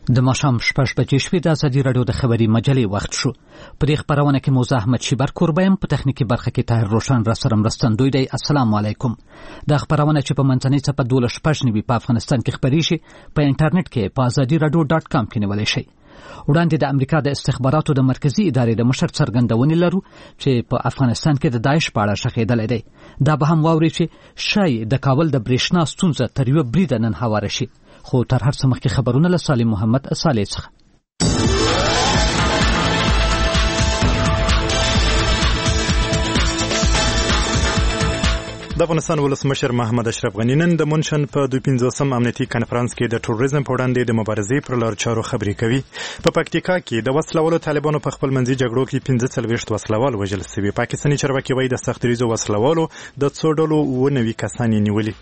د ماښام 6 بجې شوې د ازادي راډیو د خبري مجلې وخت شو. په دې خبرونه کې موزه احمد شیبر کوربایم، په تخنیکی برخه کې طاهر روشن را سره مرستندوی دی. السلام علیکم. د خبرونه چې په منځنۍ صفحه 12 په افغانستان کې خبري شي په انټرنیټ کې په azadiradio.com کې نیولای شي. وړاندې د امریکا د استخباراتو د مرکزی ادارې د مشر څرګندونې لرو چې په افغانستان کې د داعش په اړه شخېدل دی. دا به هم واوري چې شای د کابل د برېښنا ستونزه تر یو بریده نن هواره شي. خو تر هر څه مخکې خبرونه له سالم محمد صالح څخه. د افغانستان ولسمشر محمد اشرف غني نن د مونشن په 25م امنیتي کانفرنس کې د ټوریزم په وړاندې د مبارزې پر لار چارو خبرې کوي. په پکتیکا کې د وسلوالو طالبانو په خپل منځي جګړو کې 45 وسلوال وژل شوي. پاکستاني چارواکي وایي د سختریزو وسلوالو د څو ډلو 90 کسان نیولي.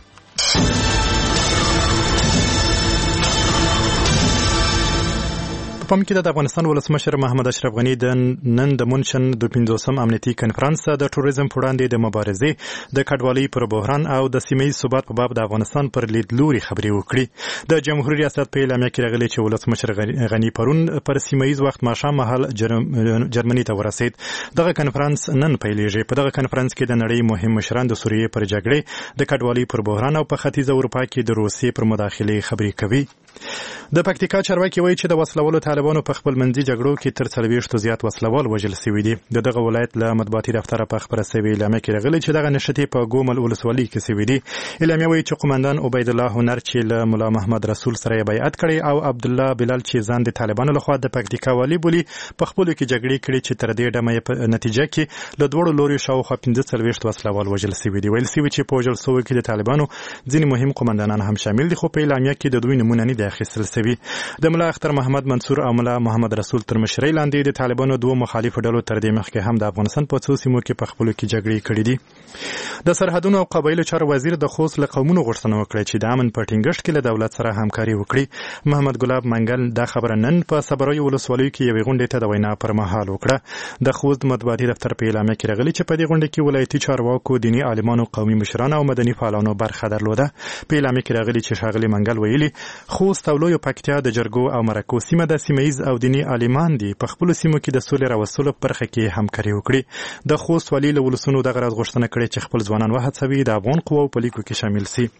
په کې د افغانستان ولسمشر محمد اشرف غني د نن د مونشن 25م امنیتي کانفرنس د ټوریزم په وړاندې د مبارزې د کډوالۍ پر بحران او د سیمې ثبات په باب د افغانستان پر لیدلوري خبرې وکړي. د جمهوریت ریاست په اعلامیه کې راغلي چې ولسمشر غني پرون پر سیمایي وخت ماښام مهال جرمني ته ورسید. دغه کانفرنس نن پیلېږي. په دغه کانفرنس کې د نړۍ مهم مشران د سوریې پر جګړې د کډوالۍ پر بحران او په ختیځ اروپا کې د روسیې پر مداخلې خبرې کوي. د پکتیکا چارواکي وایي چې د وسلوالو طالبانو په خپل منځي جګړو کې تر 40 زیات وسلوال وژل شوي دي. دغه ولایت له مطبوعاتي دفتر په خبره شوی اعلامیه کې راغلي چې دغه نشټې په ګومل ولسوالۍ کې شوي دي. اعلامیه وایي چې قومندان عبید الله هنر چې له مولا محمد رسول سره بیعت کړي او عبد الله بلال چې ځان د طالبانو لخوا د پکتیکا والی بولی په خپل کې جګړې کړي چې تر دې ډمه په نتیجه کې له دوړو لوري شاوخوا 45 وسلوال وژل شوي دي. ویل شوي چې په وژل شوو کې د طالبانو ځینې مهم قومندانان هم شامل دي، خو په اعلامیه کې د دوی نمونه نه دي اخیستل شوي. د ملا اختر محمد منصور او ملا محمد رسول تر مشرۍ لاندې د طالبانو دوه مخالفو ډلو تر دې مخکې هم د افغانستان په څو سیمو کې په خپلو کې جګړې کړې دي. د سرحدونو او قبایلو چارو وزیر د خوست له قومونو غوښتنه وکړه چې د امن په ټینګښت کې له دولت سره همکاري وکړي. محمد ګلاب منګل دا خبره نن په صبروي ولسوالۍ کې یوې غونډې ته د وینا پر مهال وکړه. د خوست مطبوعاتي دفتر په اعلامیه کې راغلي چې په دې غونډه کې ولایتي چارواکو، دیني عالمانو، قومي مشرانو او مدني فعالانو برخه درلوده. په اعلامیه کې راغلي چې ښاغلي منګل ویلي خوست او لویو پکتیا د جرګو او مرکو سیمه د سیمه‌ییز او دیني عالمان دي په خپل سیمو کې د سولې راوستلو په برخه کې همکاري وکړي. د خوست والي له ولسونو دغه راز غوښتنه کړې چې خپل ځوانان وهڅوي د افغان قواو په لیکو کې شامل شي.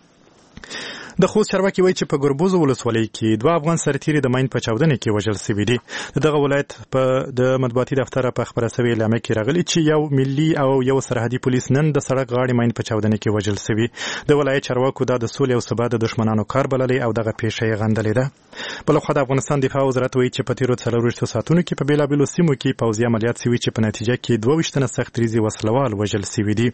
د خوست چارواکي وایي چې په ګربوز ولسوالۍ کې 2 افغان سرتیري د ماین په چاودنه کې وژل شوي دي. دغه ولایت په د مطبوعاتي دفتر په خبره شوی اعلامیه کې راغلي چې یو ملي او یو سرحدي پولیس نن د سړک غاړې ماین په چاودنه کې وژل شوي. د ولایت چارواکو دا د سولې او ثبات د دشمنانو کار بللی او دغه پیښه یې غندلې ده. بل خو د افغانستان دفاع وزارت وایي چې په تیرو 4 ساعتونو کې په بیلابیلو سیمو کې پوځي عملیات شوي چې په نتیجه کې 22 تنه سختریزي وسلوال وژل شوي دي.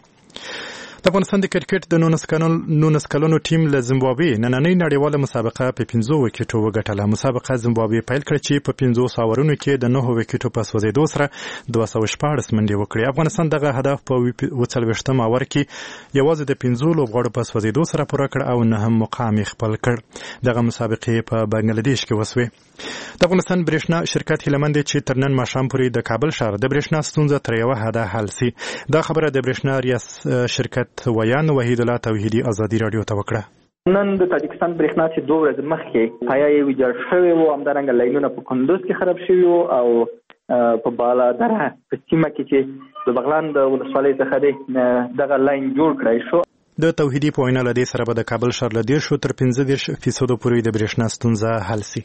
د افغانستان د کرکټ د 19 کلونو ټیم له زیمبابوې نننۍ نړیواله مسابقه په 5 وکټو وګټله. مسابقه زیمبابوې پیل کړه چې په 500 اورونو کې د 9 وکټو په سوځېدو سره 214 منډې وکړې. افغانستان دغه هدف په 40م اور کې یوازې د 15 لوبغاړو په سوځېدو سره پوره کړ او 9 مقام خپل کړ. دغه مسابقې په بنگلاديش کې وسوې. د افغانستان برېښنا شرکت هیلمند چې تر نن ماښام پورې د کابل ښار د برېښنا ستونزه تر یوه حده حل شي. دا خبره د برېښنا ریاست شرکت ویان وحید الله توحیدی ازادي راډیو ته وکړه. نن د تاجکستان برېښنا چې 2 ورځې مخکې پایا یې ویجاړ شوی و، همدارنګه لاینونه په کندوز کې خراب شوي وو او په بالا دره په سیمه کې چې د بغلان د ولسوالۍ څخه دی دغه لاین جوړ کړی شو. د توحیدي په وینا له دې سره به د کابل ښار له 10 تر 15% پورې د برېښنا ستونزه حل شي.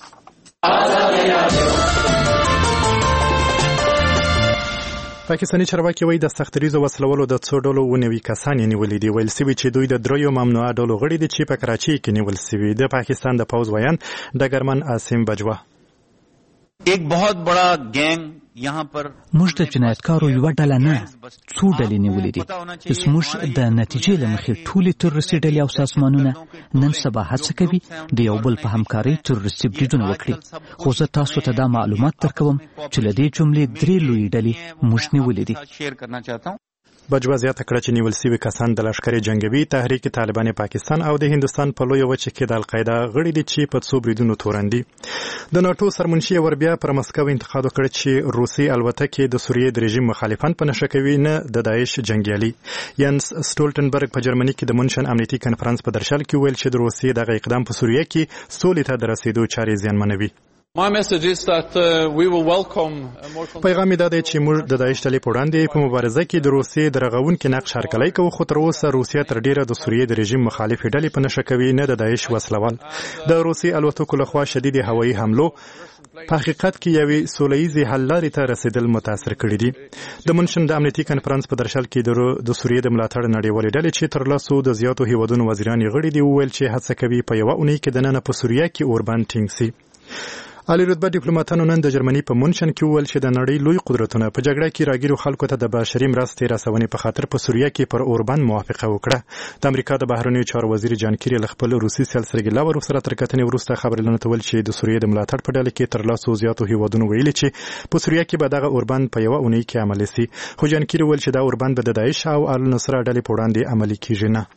پاکستاني چارواکي وایي د سختریزو وسلوالو د څو ډلو 90 کسان نیولي دي. ویل شوي چې دوی د 3 ممنوعه ډلو غړي دي چې په کراچۍ کې نیول شوي. د پاکستان د پوځ ویان ډګرمن عاصم بجوا एक बहुत बड़ा गैंग यहाँ पर موږ د جنایتکارو یو ډله نه څو ډلې نیولې دي. زموږ د نتیجې له مخې ټولې تروریستي ډلې او سازمانونه نن سبا هڅه کوي د یو بل په همکارۍ تروریستي بریدونه وکړي. خو زه تاسو ته دا معلومات درکوم چې له دې جملې 3 لویې ډلې موږ نیولې دي. بجوا زیاته کړه چې نیول شوي کسان د لښکرې جنگوي تحریک طالبان پاکستان او د هندستان په لویه وچه کې د القاعده غړي دي چې په څو بریدونو تورن دي. د ناتو سرمنشي وربیا پر مسکو انتقاد وکړ چې روسي الوتکې د سوریې د رژیم مخالفان په نشه کوي نه د داعش جنگیالي. یانس سټولټنبرګ په جرمني کې د مونشن امنیتي کنفرانس په درشل کې ویل چې د روسیې دغه اقدام په سوریه کې سولې ته د رسیدو چارې زیانمنوي. پیغام دا دی چې موږ د داعش ډلې په وړاندې په مبارزه کې د روسیې د رغونکي نقش هرکلی کوو، خو تر اوسه روسیه تر ډیره د سوریې د رژیم مخالفې ډلې په نشه کوي نه د داعش وسلوال. د روسي الوتکو لخوا شدید هوایي حملو په حقیقت کې یوې سولهییزې حل لارې ته رسیدل متاثر کړي دي. د مونشن د امنیتي کنفرانس په درشل کې د سوریې د ملاتړ نړیوالې ډلې چې تر لسو د زیاتو هیوادونو وزیران یې غړي دي وویل چې هڅه کوي په یوه اونۍ کې دننه په سوریه کې اوربند ټینګ سي. عالی رتبه ډیپلوماټانو نن د جرمني په مونشن کې وویل چې د نړۍ لوی قدرتونه په جګړه کې راګیرو خلکو ته د بشري مرستې رسونې په خاطر په سوریه کې پر اوربند موافقه وکړه. د امریکا د بهرنیو چارو وزیر جان کیری له خپل روسي سیل سرګي لاورو سره تر کتنې وروسته خبرونه تول چې د سوریې د ملاتړ په ډله کې تر لاسو زیاتو هیوادونو ویلي چې په سوریه کې به دغه اوربند په یوه اونۍ کې عملي سي، خو جان کیری ویل چې دا اوربند به د داعش او النصره ډلې په وړاندې عملي کیږي نه.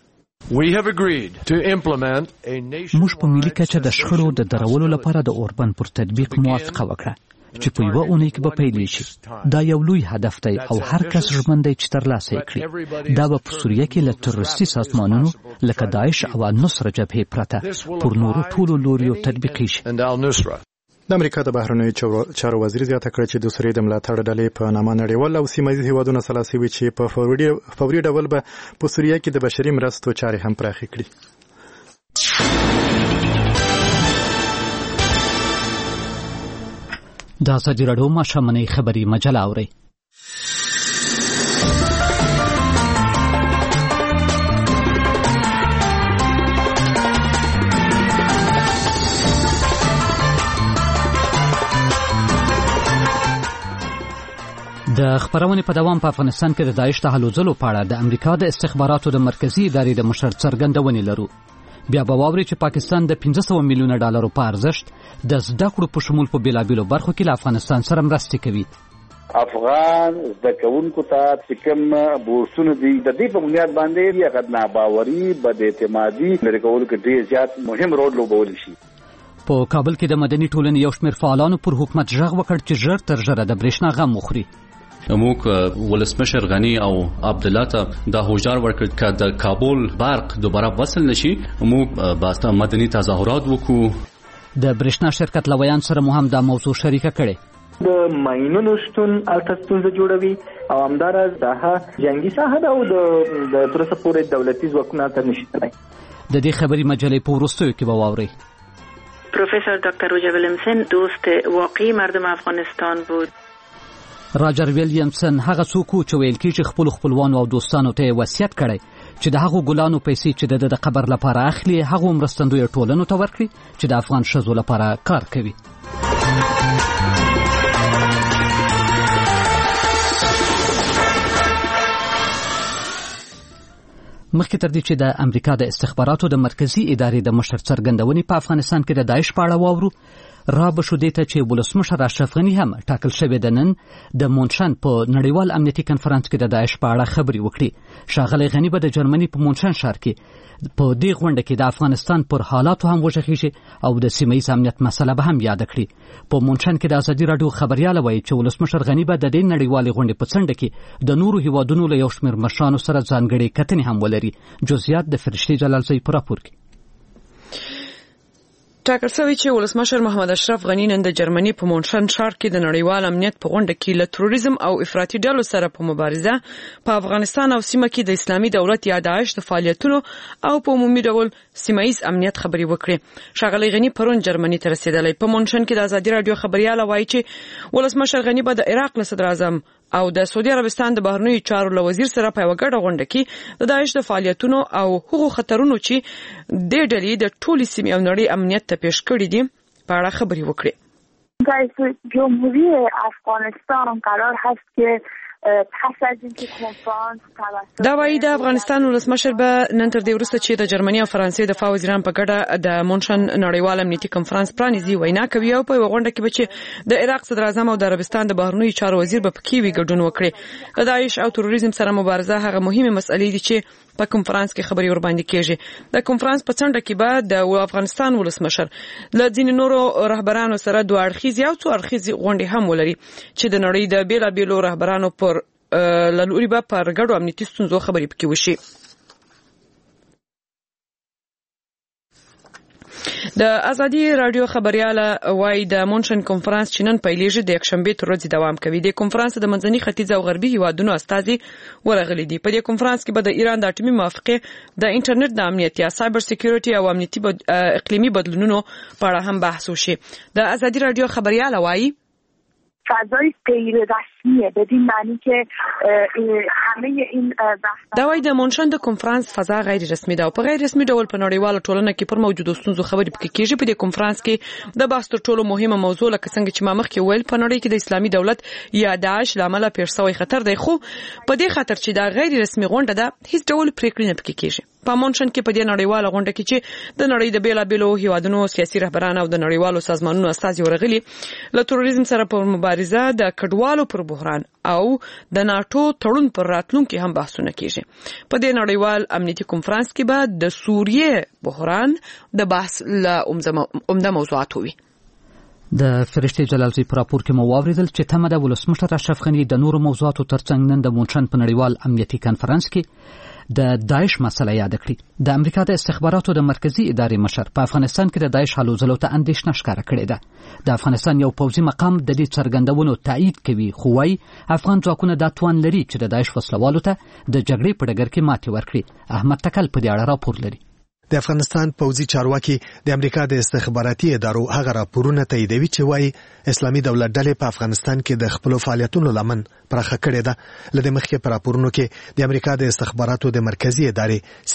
موږ په ملي کچه د شخړو د درولو لپاره د اوربند پر تطبیق موافقه وکړه چې په یوه اونۍ کې به پیل شي. دا یو لوی هدف دی او هر کس ژمن دی چې ترلاسه یې کړي. دا به په سوریه کې له تروریستي سازمانونو لکه داعش او النصره جبهې پرته پر نورو ټولو لوریو تطبیقي شي. د امریکا د بهرنیو چارو وزیر زیاته کړه چې د سوریې د ملاتړ ډلې په نامه نړیوال او سیمه ییز هیوادونه سلاسي وي چې په فوري ډول به په سوریه کې د بشري مرستو چارې هم پراخې کړي. د ازادي راډیو ماښامنۍ خبري مجله اورئ. د خبرونې په دوام په افغانستان کې د داعش د هلو ځلو په اړه د امریکا د استخباراتو د مرکزي ادارې د مشر څرګندونې لرو. بیا به واورئ چې پاکستان د 500 میلیونه ډالرو په ارزښت د زده کړو په شمول په بیلابیلو برخو کې له افغانستان سره مرستې کوي. افغان زده کوونکو ته چې کوم بورسونه دي د دې په بنیاد باندې یې ناباوري بد اعتمادي لري کول کې ډېر زیات مهم رول لوبولی شي. په کابل کې د مدني ټولنې یو شمېر فعالانو پر حکومت غږ وکړ چې ژر تر ژره د برېښنا غم وخوري. موږ ولسمشر غنی او عبدالله ته د هوجار ورکړ چې د کابل برق دوباره وصل نشي موږ باسته مدني تظاهرات وکړو. د برېښنا شرکت لویان سره مو هم دا موضوع شریکه کړې. د ماینونو شتون الته ستونزه جوړوي او همداراز دا جنگي ساحه ده او د ترڅه پورې دولتي ځواکونه تر نشي تلای. د دې خبري مجلې په وروستیو کې به واورئ. پروفسور دکتر روجا ویلیمسن دوست واقعی مردم افغانستان بود. راجر ویلیمسن هغه څوک چې ویل کېږي خپل خپلوانو او دوستانو ته وصیت کړی چې د هغو ګلانو پیسې چې د قبر لپاره اخلي هغه مرستندوی ټولنو ته ورکړي چې د افغان ښځو لپاره کار کوي. مخکې تر دې چې د امریکا د استخباراتو د مرکزي ادارې د مشر څرګندونې په افغانستان کې د داعش په اړه واورو، را به شو دې ته چې ولسمشر اشرف غني هم ټاکل شوی د نن د مونشن په نړیوال امنیتي کنفرانس کې د داعش په اړه خبرې وکړي. ښاغلی غني به د جرمني په مونشن ښار کې په دې غونډه کې د افغانستان پر حالاتو هم وغږېږي او د سیمه ییز امنیت مسله به هم یاد کړي. په مونشن کې د ازادي راډیو خبريال وایي چې ولسمشر غني به د دې نړیوالې غونډې په څنډه کې د نورو هیوادونو له یو شمېر مشرانو سره ځانګړې کتنې هم ولري. جزئیات د فرشتي جلالزی په راپور کې. ټاکل شوی چې ولسمشر محمد اشرف غني نن د جرمني په مونشن ښار کې د نړیوال امنیت په غونډه کې له تروریزم او افراطي ډلو سره په مبارزه په افغانستان او سیمه کې د اسلامي دولت یا داعش د فعالیتونو او په عمومي ډول سیمه ییز امنیت خبري وکړي. ښاغلی غني پرون جرمني ته رسیدلی. په مونشن کې د ازادي راډیو خبريال وایي چې ولسمشر غني به د عراق له صدر اعظم او د سعودي عربستان د بهرنیو چارو له وزیر سره په یوه ګډه غونډه کې د داعش د فعالیتونو او هغو خطرونو چې دې ډلې د ټولې سیمې او نړۍ امنیت ته پیش کړي دي په اړه خبرې وکړي. رئیس جمهوری افغانستان قرار هست که پس از اینکه کنفرانس توسط دا وایي د افغانستان ولسمشر به نن تر دې وروسته چې د جرمني او فرانسې د دفاع وزیران په ګډه د مونشن نړیوال امنیتي کنفرانس پرانیزي وینا کوي او په غونډه کې به چې د عراق صدر اعظم او د عربستان د بهرنیو چارو وزیر به پکې وي ګډون وکړي. د داعش او تروریزم سره مبارزه هغه مهمه مسلې دي چې په کنفرانس کې خبري ور باندې کېږي. د کنفرانس په څنډه کې به د افغانستان ولسمشر له ځینې نورو رهبرانو سره دوه اړخیزې او څو اړخیزې غونډې هم ولري چې د نړۍ د بیلابیلو رهبرانو پر لوري به پر ګډو امنیتي ستونزو خبرې پکې وشي. د ازادي رادیو خبرياله وای د مونشن کنفرانس چې نن پیلېږي د یکشنبه تر ورځې دوام کوي. د کنفرانس د منځني ختیځ او غربي هیوادونو استازي ورغلي دي. په دې کنفرانس کې به د ایران د اټومي موافقه، د انټرنیټ د امنیت یا سایبر سکیورټي او امنیتي اقلیمي بدلونونو په اړه هم بحث وشي. د ازادي رادیو خبرياله وای فضای غیر رسمیه، بدین معنی که همه این دا وایي د مونشن د کنفرانس فضا غیر رسمي ده او په غیر رسمي ډول په نړیواله ټولنه کې پر موجودو ستونزو خبرې پکې کېږي. په دې کنفرانس کې د بحث تر ټولو مهمه موضوع لکه څنګه چې ما مخکې ویل په نړۍ کې د اسلامي دولت یا داعش لامل پیښ شوی خطر دی، خو په دې خاطر چې دا غیر رسمي غونډه ده هیڅ ډول پریکړې نه پکې کېږي. په مونشن کې په دې نړیواله غونډه کې چې د نړۍ د بیلابیلو هیوادونو سیاسي رهبران او د نړیوالو سازمانونو استازي ورغلي، له تروریزم سره په مبارزه د کډوالو پر بحران او د ناتو تړون پر راتلونکي هم بحثونه کیږي. په دې نړیوال امنیتي کنفرانس کې به د سوریه بحران د بحث له عمده موضوعات وي. د فرشتي جلالزی پر راپور کې مو واوریدل چې تمه د ولسمشر اشرف غنی د نورو موضوعاتو ترڅنګ نن د مونشن په نړیوال امنیتي کنفرانس کې د داعش مسله یاد کړي. د امریکا د استخباراتو د مرکزی ادارې مشر په افغانستان کې د داعش حلوزلو ته اندېښنه ښکاره کړې ده. د افغانستان یو پوځي مقام د دې څرګندونو تایید کوي، خو وايي افغان ځواکونه دا توان لري چې د داعش وسلوالو ته د جګړې په ډګر کې ماتې ورکړي. احمد تکل په دې اړه راپور لري. د افغانستان پوځي چارواکي د امریکا د استخباراتي ادارو هغه راپورونه تاییدوي چې وايي اسلامي دولت ډلې په افغانستان کې د خپل فعالیتونو لمن پراخه کړې ده. لدې مخکې په راپورونو کې د امریکا د استخباراتو د مرکزی ادارې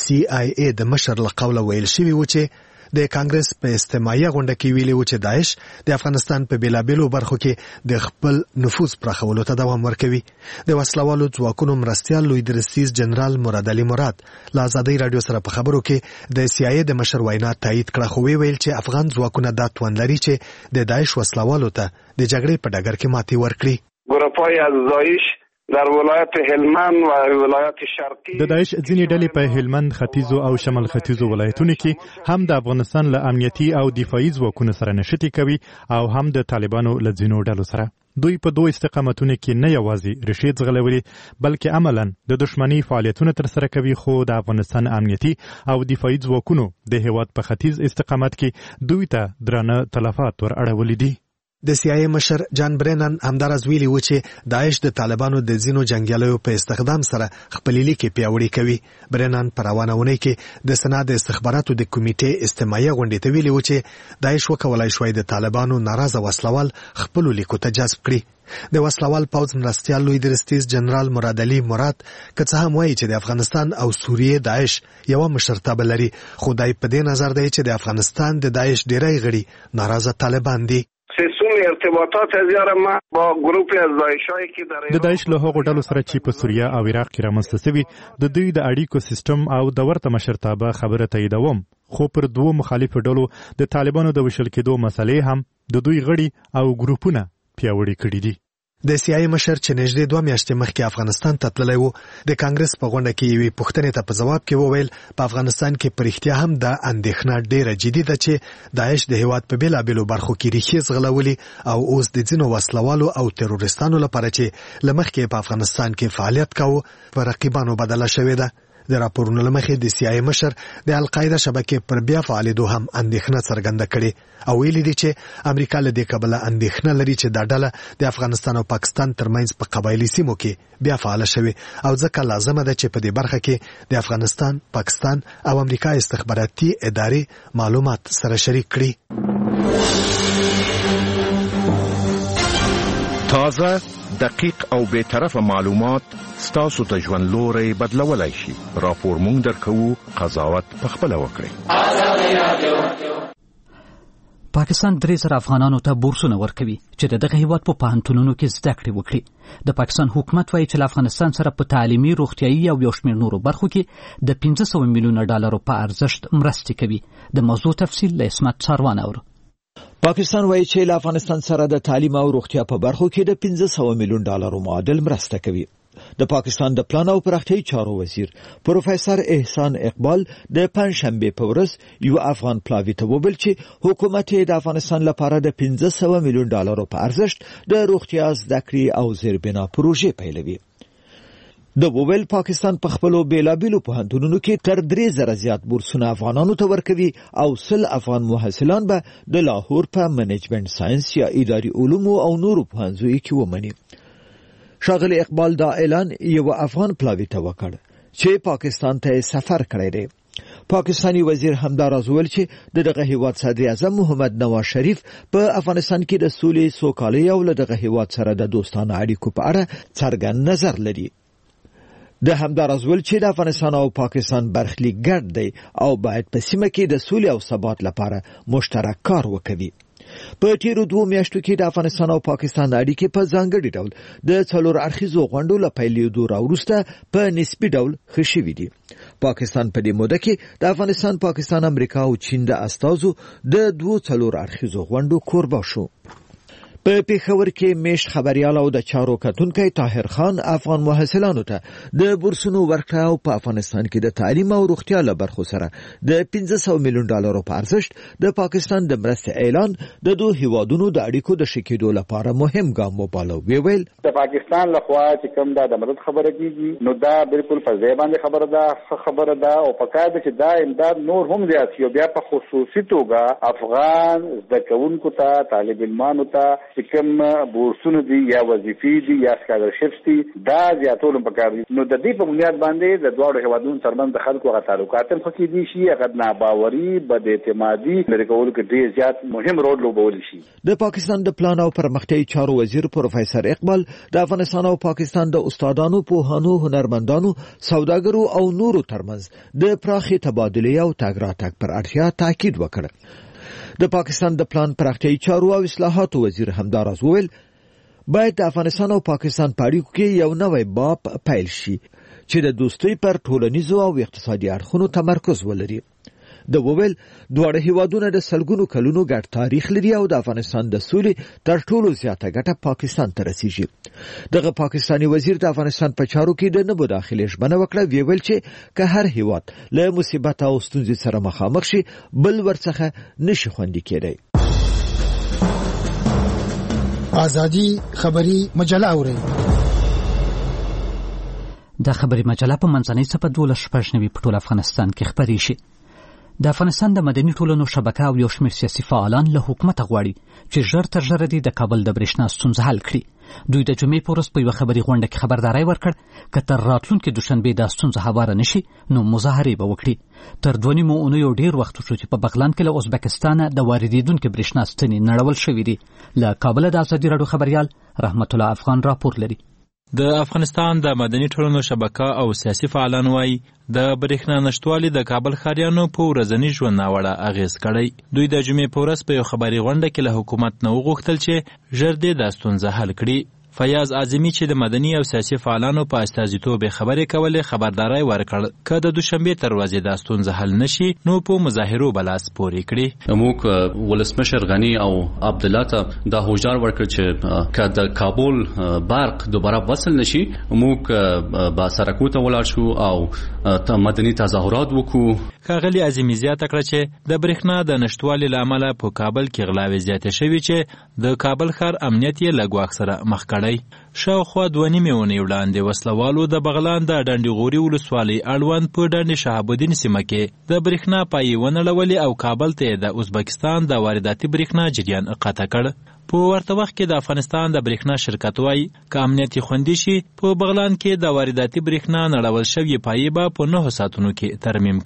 CIA د مشر له قوله ویل شوی و چې د کانګرس په استماعي غونډه کې ویلي و چې داعش د افغانستان په بیلابیلو برخو کې د خپل نفوذ پراخولو ته دوام ورکوي. د وسلوالو ځواکونو مرستیال لوی درستیز جنرال مراد علي مراد له ازادي رادیو سره په خبرو کې د CIA د مشر وینا تایید کړه، خو ویل چې افغان ځواکونه دا توان لري چې د داعش وسلوالو ته د جګړې په ډګر کې ماتې ورکړي. ګروپای ازدایش در ولایت هلمند و ولایت شرقی د داعش ځینې ډلې په هلمند، ختیځو او شمال ختیځو ولایتونو کې هم د افغانستان له امنیتي او دفاعي ځواکونو سره نښتې کوي او هم د طالبانو له ځینو ډلو سره. دوی په دوه استقامتونو کې نه یوازې ریښې ځغلولي بلکې عملاً د دښمنۍ فعالیتونه ترسره کوي، خو د افغانستان امنیتي او دفاعي ځواکونو د هیواد په ختیځ استقامت کې دوی ته درانه تلفات ور اړولي دي. د CIA مشر جان برینن همدارز ویلي و چې داعش د طالبانو د ځینو جنګیالیو په استخدام سره خپل لیکې پیاوړي کوي. برینن په روانه اونۍ کې د سنا د استخباراتو د کمیټې استماعي غونډې ته ویلي و چې داعش وکولای شوی د طالبانو ناراضه وسلوال خپل لیکو ته جذب کړي. د وسلوال پوځ مرستیال لوی درستیز جنرال مراد علي مراد که څه هم وایي چې د افغانستان او سوریه داعش یو مشرتابه لري، خو دای په دې نظر دی چې د افغانستان د داعش ډیری غړي ناراضه طالبان دي. ارتباطات زیاده ما با گروپ ازدایشایی که در د داعش له هغو ډلو سره چې په سوریه او عراق کې رامنځته شوي د دوی د اړیکو سیستم او د ورته مشرتابه خبره تاییدوم، خو پر دوه مخالفو ډلو د طالبانو د وشل کېدو مسلې هم د دوی غړي او ګروپونه پیاوړي کړي دي. د CIA مشر چې نږدې 2 میاشتې مخکې افغانستان ته تللی و، د کانګرس په غونډه کې یوې پوښتنې ته په جواب کې وویل په افغانستان کې په رښتیا هم د اندېښنه ډېره جدي ده چې داعش د هیواد په بیلابیلو برخو کې ریښې ځغلولي او اوس د ځینو وسلوالو او تروریستانو لپاره چې له مخکې په افغانستان کې فعالیت کاوه په رقیبانو بدله شوې ده. د راپورونو له مخې د CIA مشر د القاعده شبکې پر بیا فعالیدو هم اندېښنه څرګنده کړې او ویلي دي چې امریکا له دې کبله اندېښنه لري چې دا ډله د افغانستان او پاکستان ترمنځ په قبایلي سیمو کې بیا فعال شوي او ځکه لازمه ده چې په دې برخه کې د افغانستان، پاکستان او امریکا استخباراتي ادارې معلومات سره شریک کړي. تازه، دقیق او بی‌طرفه معلومات ستاسو ته ژوند لوري بدلولای شي. راپور مونږ درکو، قضاوت په خپل وکړئ. پاکستان 3000 افغانانو ته بورسونه ورکوي چې دغه هیواد په پوهنتونونو کې زده کړې وکړي. د پاکستان حکومت وایي چې افغانستان سره په تعلیمي، روغتیايي او یو شمېر نورو برخو کې د 500 میلیونه ډالرو په ارزښت مرستې کوي. د موضوع تفصیل له اسمت څاروان اورو. پاکستان وایي چې له افغانستان سره د تعلیم او روغتیا په برخو کې د 500 میلیون ډالرو معادل مرسته کوي. د پاکستان د پلان او پراختیايي چارو وزیر پروفیسور احسان اقبال د پنځشنبه په ورځ یو افغان پلاوی ته وویل چې حکومت د افغانستان لپاره د 500 میلیون ډالرو په ارزښت د روغتیا، زده کړې او زیربنا پروژې پیلوي. د وویل پاکستان په خپلو بیلابیلو پوهنتونونو کې تر 3000 زیات بورسونه افغانانو ته ورکوي او 100 افغان محصلان به د لاهور په منیجمنت ساينس یا اداري علومو او نورو پوهنځیو کې ومني. ښاغلی اقبال دا اعلان یو افغان پلاوی ته وکړ چې پاکستان ته سفر کړی دی. پاکستانی وزیر همداراز وویل چې دغه هیواد صدر اعظم محمد نواز شریف په افغانستان کې د سولې، سوکالۍ او دغه هیواد سره د دوستانه اړیکو په اړه څرګند نظر لري. د همداراز ویل چې د افغانستان او پاکستان برخلیک ګډ دی او باید په سیمه کې د سولې او ثبات لپاره مشترک کار وکړي. په تیرو 2 میاشتو کې د افغانستان او پاکستان اړیکې په ځانګړي ډول د 4 اړخیزو غونډو له پیلېدو راوروسته په نسبي ډول ښه شوي دي. پاکستان په دې موده کې د افغانستان، پاکستان، امریکا او چین د استازو د 2 اړخیزو غونډو کوربه شو. په پیښور کې میشت خبريال او د چارو کتونکي طاهر خان افغان محصلانو ته د بورسونو ورکړه او په افغانستان کې د تعلیم او روغتیا له برخو سره د 500 میلیون ډالرو په ارزښت د پاکستان د مرستې اعلان د دوه هیوادونو د اړیکو د شکېدو لپاره مهم ګام وباله. ویل د پاکستان لخوا چې کوم د مدد خبره کیږي نو دا بالکل په ځای باندې خبره ده او په کار ده چې دا امداد نور هم زیات شي. بیا په خصوصي توګه افغان زده کوونکو ته، طالب علمانو ته چې کوم بورسونه دي یا وظیفې دي یا سکالرشپس دي دا زیاتول پکار دي. نو د دې په بنیاد باندې د دواړو هیوادونو ترمنځ د خلکو غو تعلقات هم پکې دي شي هغه ناباوري، بد اعتمادي لري کول کې ډېر زیات مهم رول لوبول شي. د پاکستان د پلان او پرمختیايي چارو وزیر پروفیسور اقبال د افغانستان او پاکستان د استادانو، پوهانو، هنرمندانو، سوداګرو او نورو ترمنځ د پراخي تبادلې او تګ راتګ پر اړتیا تاکید وکړ. د پاکستان د پلان پراختیايي چارو او اصلاحاتو وزیر همداراز وویل باید د افغانستان او پاکستان په اړیکو کې یو نوی باب پیل شي چې د دوستۍ پر ټولنیزو او اقتصادي اړخونو تمرکز ولري. د وویل دواړه هیوادونه د سلګونو کلونو ګډ تاریخ لري او د افغانستان د سولې تر ټولو زیاته ګټه پاکستان ته رسیږي. دغه پاکستانی وزیر د افغانستان په چارو کې د نه مداخلې ژمنه وکړه. ویل چې که هر هیواد له مصیبت او ستونزې سره مخامخ شي بل ورڅخه نشي خوندي کېدی. ازادي خبري مجله اوري. د خبري مجله په منځنۍ صفحه 12 په ټول افغانستان کې خبري شي. د افغانستان د مدني ټولنو شبکه او یو شمېر سیاسي فعالان له حکومت غواړي چې ژر تر ژره د کابل د برېښنا ستونزه حل کړي. دوی د جمعې په ورځ په یو خبري غونډه کې خبرداري ورکړ که تر راتلونکي دوشنبه د ستونزه هواره نشي نو مظاهرې به وکړي. تر 2 اونیو ډیر وخت شو چې په بغلان کې له ازبکستان د واردېدونکو برېښنا ستنې نړول شوې دي. له کابل د ازادي راډیو خبريال رحمت الله افغان راپور لري. د افغانستان د مدني ټولنو شبکه او سیاسي فعالان وایي د برېښنا نشټوالي د کابل ښاریانو په ورځني ژوند ناوړه اغېز کړی. دوی د جمعې په ورځ په یو خبري غونډه کې له حکومت نه وغوښتل چې ژر دې د ستونزه حل کړي. فیاض اعظمي چې د مدني او سیاسي فعالانو په استازیتوب خبرې کولې خبرداري ورکړ که د دوشنبه تر ورځې د ستونزه حل نشي نو په مظاهرو بلاس پورې کړي. موږ ولسمشر غنی او عبد الله ته د هوجار ورکړ چې که د کابل برق دوباره وصل نشي موږ با سرکو ته ولاړ شو او مدني تظاهرات وکړو. ښاغلي اعظمي زیاته کړه چې د برېښنا د نشټوالي له امله په کابل کې غلاوې زیاتې شوي چې د کابل ښار امنیت یې له ګواښ سره مخ کړی. شاوخوا 2 اونۍ وړاندې وسلوالو د بغلان د ډنډي غوري ولسوالۍ اړوند په ډنډ شهاب الدین سیمه کې د برېښنا پایې ونړولې او کابل ته د ازبکستان د وارداتي برېښنا جریان قطع کړ. په ورته وخت کې د افغانستان د برېښنا شرکت وایي که امنیت خوندي شي په بغلان کې د وارداتي برېښنا نړول شوې پایې به په 9 ساعتونو کې ترمیم کړي.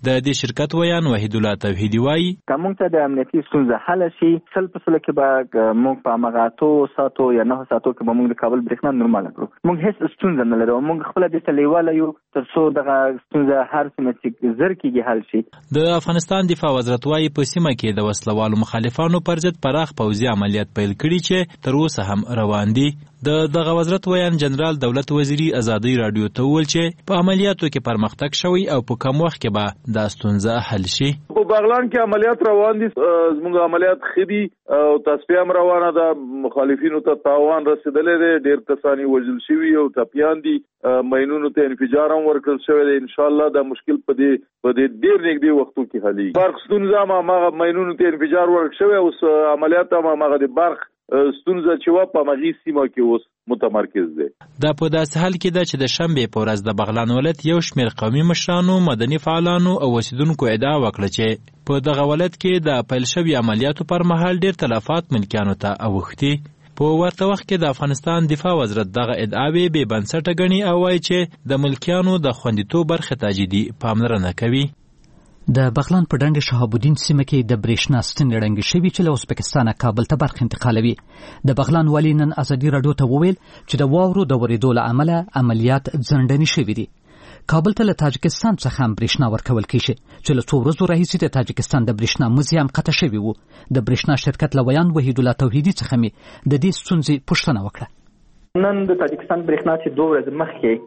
د دې شرکت ویان وحید الله توحیدی وایي کوم ته د امنیتي ستونزه حل شي سل په سل کې به موږ په مغاتو ساتو یا نه ساتو کې به موږ د کابل برېښنا نورمال کړو موږ هیڅ ستونزه نه لرو موږ خپل د تلیواله یو تر څو دغه ستونزه هر څه چې زر کېږي حل شي د افغانستان دفاع وزارت وایي په سیمه کې د وسلوالو مخالفانو پر ضد پراخ پوځي عملیات پیل کړي چې تر اوسه هم روان دي دغه وزارت ویان جنرال دولت وزیری ازادي رادیو ته ویل چې په عملیاتو کې پرمختګ شوی او په کم وخت کې به دا ستونزه حل شي په بغلان کې عملیات روان دي زموږ عملیات خدي او تصفیه روانه ده مخالفینو ته تاوان رسیدلې ده ډېر کسانی وژل شوي او ټپیان دي مینونو ته انفجار هم ورکړل شوی دی ان شاء الله دا مشکل په دې ډېر نږدې وختو کې حل شي برق ستونزه ما مینونو ته انفجار ورکړل شوی او عملیات ما د برق ستونزه چې و په مغي سیمه کې اوس متمرکز دی دا په داسې حال کې ده چې د شنبې په ورځ د بغلان ولایت یو شمېر قومي مشرانو مدني فعالانو او اوسیدونکو ادعا وکړه چې په دغه ولایت کې د پیل شوي عملیاتو پر مهال ډېر تلفات ملکیانو ته اوښتي په ورته وخت کې د افغانستان دفاع وزارت دغه ادعاوې بې بنسټه ګڼي او وایي چې د ملکیانو د خوندیتوب برخې ته جدي پاملرنه کوي د بغلان په ډنډ شهاب الدین سیمه کې د برېښنا ستنې ړنګې شوي چې له ازبکستانه کابل ته برق انتقالوي د بغلان والي نن ازادي راډیو ته وویل چې د واورو د ورېدو له امله عملیات ځنډني شوي دي کابل ته له تاجکستان څخه هم برېښنا ورکول کېږي چې له څو ورځو راهیسې د تاجکستان د برېښنا مزي هم قطع شوي وو د برېښنا شرکت له ویان وحید الله توحیدي څخه مې د دې ستونزې پوښتنه وکړه نن د تاجکستان برېښنا چې 2 ورځې مخکې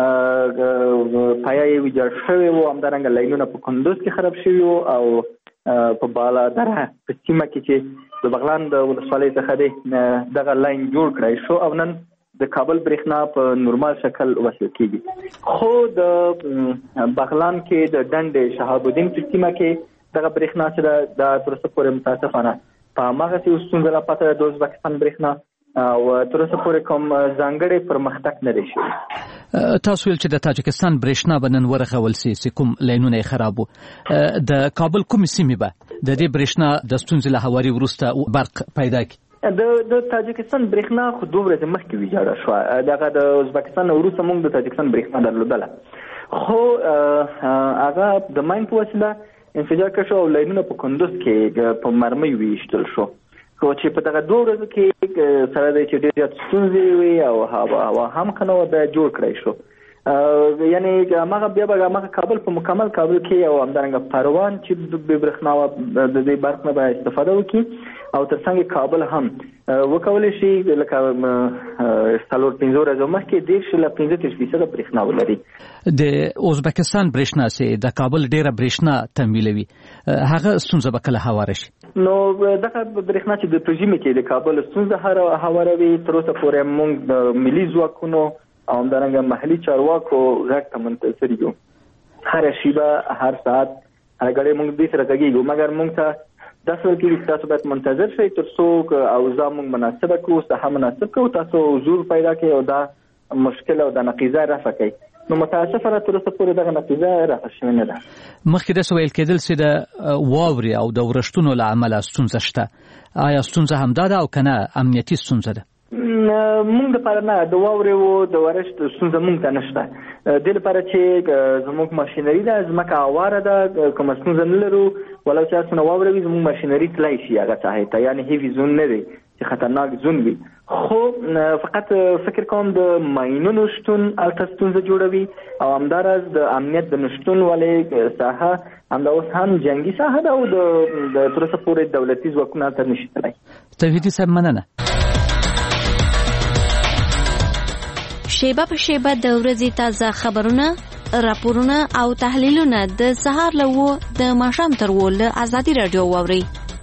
پایا یې ویجاړ شوی و همدارنګه لاینونه په کندوز کې خراب شوي وو او په بالا دره په سیمه کې چې د بغلان د ولسوالۍ څخه دی دغه لاین جوړ کړی شو او نن د کابل برېښنا په نورمال شکل وصل کېږي خو د بغلان کې د ډنډ شهاب الدین په سیمه کې دغه برېښنا چې د تر اوسه پورې متاسفانه په هماغسې ستونزه را پاتې ده د ازبکستان برېښنا او تر اوسه پورې کوم ځانګړی پرمختګ نه دی شوی تاسو ویل چې د تاجکستان برېښنا به نن ورغول سي چې کوم لاینونه یې خراب وو د کابل کومې سیمې به د دې برېښنا د ستونزې له هواري وروسته برق پیدا کړي د تاجکستان برېښنا خو 2 ورځې مخکې ویجاړه شوه دغه د ازبکستان وروسته موږ د تاجکستان برېښنا درلودله خو هغه د ماین په وسیله انفجار کړ شو او لاینونه په کندوز کې په مرمۍ ویشتل شو خو چې په دغه 2 ورځو کې سره د چې ډېر ستونزې وي او هوا هم کنه د جوړ کړی شو یعنی هغه بیا به هغه کابل په مکمل کابل کې او همدارنګه پروان چې د برېښنا د دې برق نه به استفاده وکړي او ترڅنګ کابل هم وکولای شي لکه 4-5 ورځې مخکې 10-15% برېښنا ولري د ازبکستان برېښنا سي د کابل ډېره برېښنا تمویلوي هغه ستونزه به کله هواره شي نو دغه برېښنا چې د پروژې کې د کابل ستونزه هواروي تر اوسه پورې موږ د ملي ځواکونو او همدارنګه محلي چارواکو غږ ته منتظر یو هر شیبه هر ساعت هر غړي موږ دې سره کېږو مګر موږ ته تاسو کې تاسو باید منتظر شئ تر څو اوضاع موږ مناسبه کړو ساحه مناسب کړو تاسو حضور پیدا کړئ او دا مشکل او د نقیزه رفع کړئ نو متاسفانه تر اوسه پورې دغه نتیجه رافع شوې نه ده مخکې د سویل کېدل چې د واوري او د ورښتونو له امله ستونزه شته آیا ستونزه همدا ده او کنه امنیتي ستونزه ده موږ لپاره نه د واوري او د ورښت ستونزه موږ ته نشته د لپاره چې زموږ ماشینري ده ځمکه اواره ده کوم ستونزه نه لرو ولو چې اسنه واوري زموږ ماشینري تلای شي هغه ته یعنی هیوی زون نه دی چې خطرناک زون وي خو فقط فکر کوم د ماینونو شتون الته ستونزه جوړوي او همدارس د امنیت د نشتون ولې ساحه همدا اوس هم جنگي ساحه ده او د تر اوسه پورې دولتي ځواکونه تر نشي تلای توحیدي صاحب مننه شیبه په شیبه د ورځې تازه خبرونه راپورونه او تحلیلونه د سهار له د ماښام تر ول ازادي رادیو واوري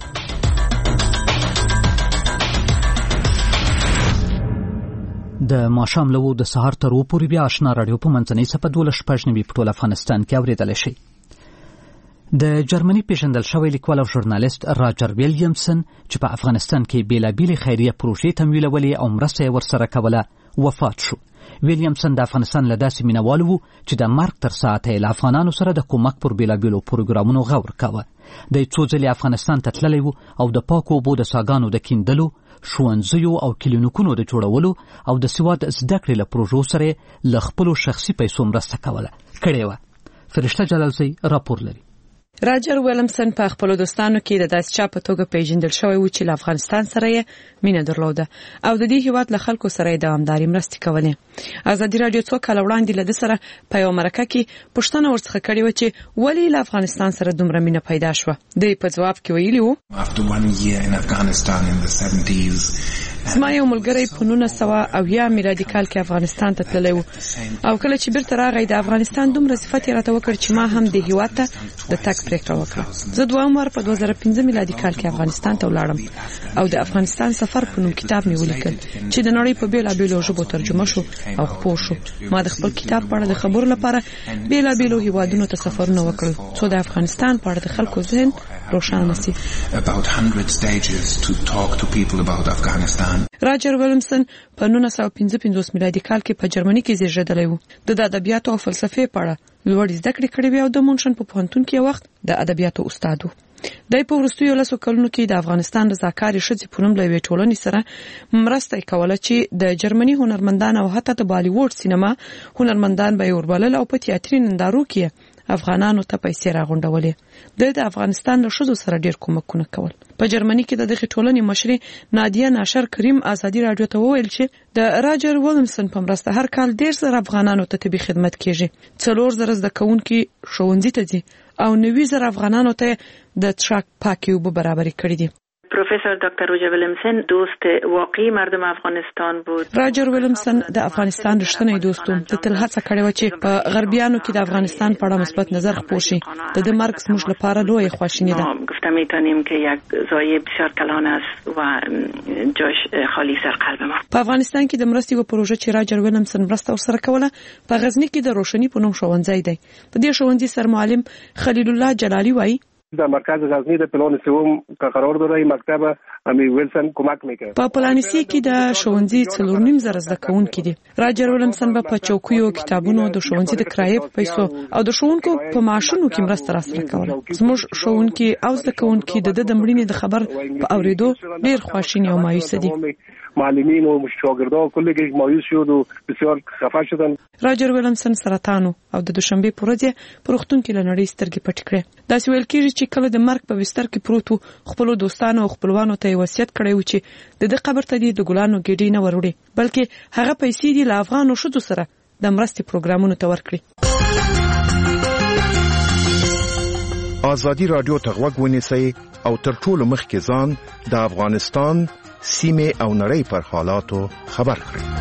د ماښام له د سهار تر پورې بیا آشنا رادیو په منځنۍ صفه 12 په ټول افغانستان کې اوریدل شي د جرمني پیژندل شوی لیکوال او ژورنالیست راجر ویلیامسن چې په افغانستان کې بیلابېلې خیریه پروژې تمویلولې او مرسته یې ورسره کوله وفات شو ویلیامسن د افغانستان له داسې مینوال وو چې د مرګ تر ساعته له افغانانو سره د کومک پر بیلابېلو پروګرامونو غور کاوه د څو ځلې افغانستان ته تللی وو او د پاکو اوبو د څاګانو د کیندلو ښوونځیو او کلینیکونو د جوړولو او د سواد زده کړې له پروژو سره له خپلو شخصي پیسو مرسته کوله کړې وه فرشته جلالزی راپور لري. راجر ویلمسن په خپل دوستانو کې د داسې چا په توګه پیژندل شوی و چې له افغانستان سره یې مینه درلوده او د دې هیواد له خلکو سره یې دوامداري مرستې کولې. ازادي راډیو څو کاله وړاندې له ده سره په یوه مرکه کې پوښتنه ورڅخه کړې وه چې ولې له افغانستان سره دومره مینه پیدا شوه. دوی په ځواب کې ویلي وو زما یو ملګری په 1980 میلادي کال کې افغانستان ته تللی و او کله چې بیرته راغی د افغانستان دومره صفت یې راته وکړ چې ما هم د هیواد ته د تګ پرېکړه وکړه. زه دوهم وار په 2015 میلادي کال کې افغانستان ته ولاړم او د افغانستان سفر په نوم کتاب مې ولیکل چې د نړۍ په بېلابېلو ژبو ترجمه شو او خپور شو. ما د خپل کتاب په اړه د خبرو لپاره بېلابېلو هیوادونو ته سفرونه وکړل څو د افغانستان په اړه د خلکو ذهن روښانه شي. راجر ویلمسن په 1955 میلادي کال کې په جرمني کې زیږیدلی و. د ادبیاتو او فلسفې په اړه لوړې زده کړې کړې وې او د مونشن په پوهنتون کې یو وخت د ادبیاتو استاد و. دی په وروستیو 10 کلونو کې د افغانستان رضاکارې ښځې په نوم له یوې ټولنې سره مرسته یې کوله چې د جرمني هنرمندان او حتی د بالیووډ سینما هنرمندان به یې وربلل او په تیاتري نندارو کې افغانانو ته پیسې راغونډولې. د افغانستان له ښځو سره ډیر کومکونه کول. په جرمني کې د دغې ټولنې مشرې نادیه ناشر کریم ازادي راډیو ته وویل چې د راجر ویلمسن په مرسته هر کال 1.5 افغانانو ته طبي خدمت کیږي. 4,000 زده کوونکي ښوونځي ته ځي او 90,000 افغانانو ته د څښاک پاکې اوبه برابرې کړې دي. پروفسور دکتر روژه ویلمسن دوست واقعی مردم افغانستان بود. راجر ویلمسن د افغانستان رښتینی دوست و. د تل هڅه کړې و چې په غربیانو کې د افغانستان په اړه مثبت نظر خپور شي. د دې مرګ زموږ لپاره لویه خواشیني ده. گفته میتونیم که یک ضایع بسیار کلان است و جاش خالی سر قلب ما. په افغانستان کې د مرستې و پروژه چې راجر ویلمسن مرسته ورسره کوله په غزنی کې د روشنی په نوم ښوونځی دی. په دې ښوونځي سرمعلم خلیل الله جلالی وایي در مرکز غزنی در پلان سوم که قرار داره مکتب امی ویلسن کمک میکنه. په پلانسی کې د ښوونځي 4,500 زده کوونکي دي. راجر ویلمسن په چوکیو کتابونو د ښوونځي د کرایې په پیسو او د ښوونکو په معاشونو کې مرسته راسره کوله. زموږ ښوونکي او زده کوونکي د مړینې د خبر په اوریدو ډیر خواشیني او مایوس دي. معلمین و شاگردان کلیش مایوس شد و بسیار خفه شدن. راجر ویلمسن سرطانو او د دوشنبه په ورځ په روغتون کې لنړی سترګې پټ کړې. دا ویل کېږي چې کله د مرګ په بستر کې پروت و خپل دوستانو او خپلوانو ته وصیت کړی و چې د قبر ته د ګلانو ګډې نه وروړي بلکې هغه پیسې دي له افغانو ښځو سره د مرستې پروګرامونو ته ورکړي. ازادي راډیو ته غوږ ونیسئ او تر ټولو مخکې ځان د افغانستان سیمه او نړۍ پر حالاتو خبر کړئ.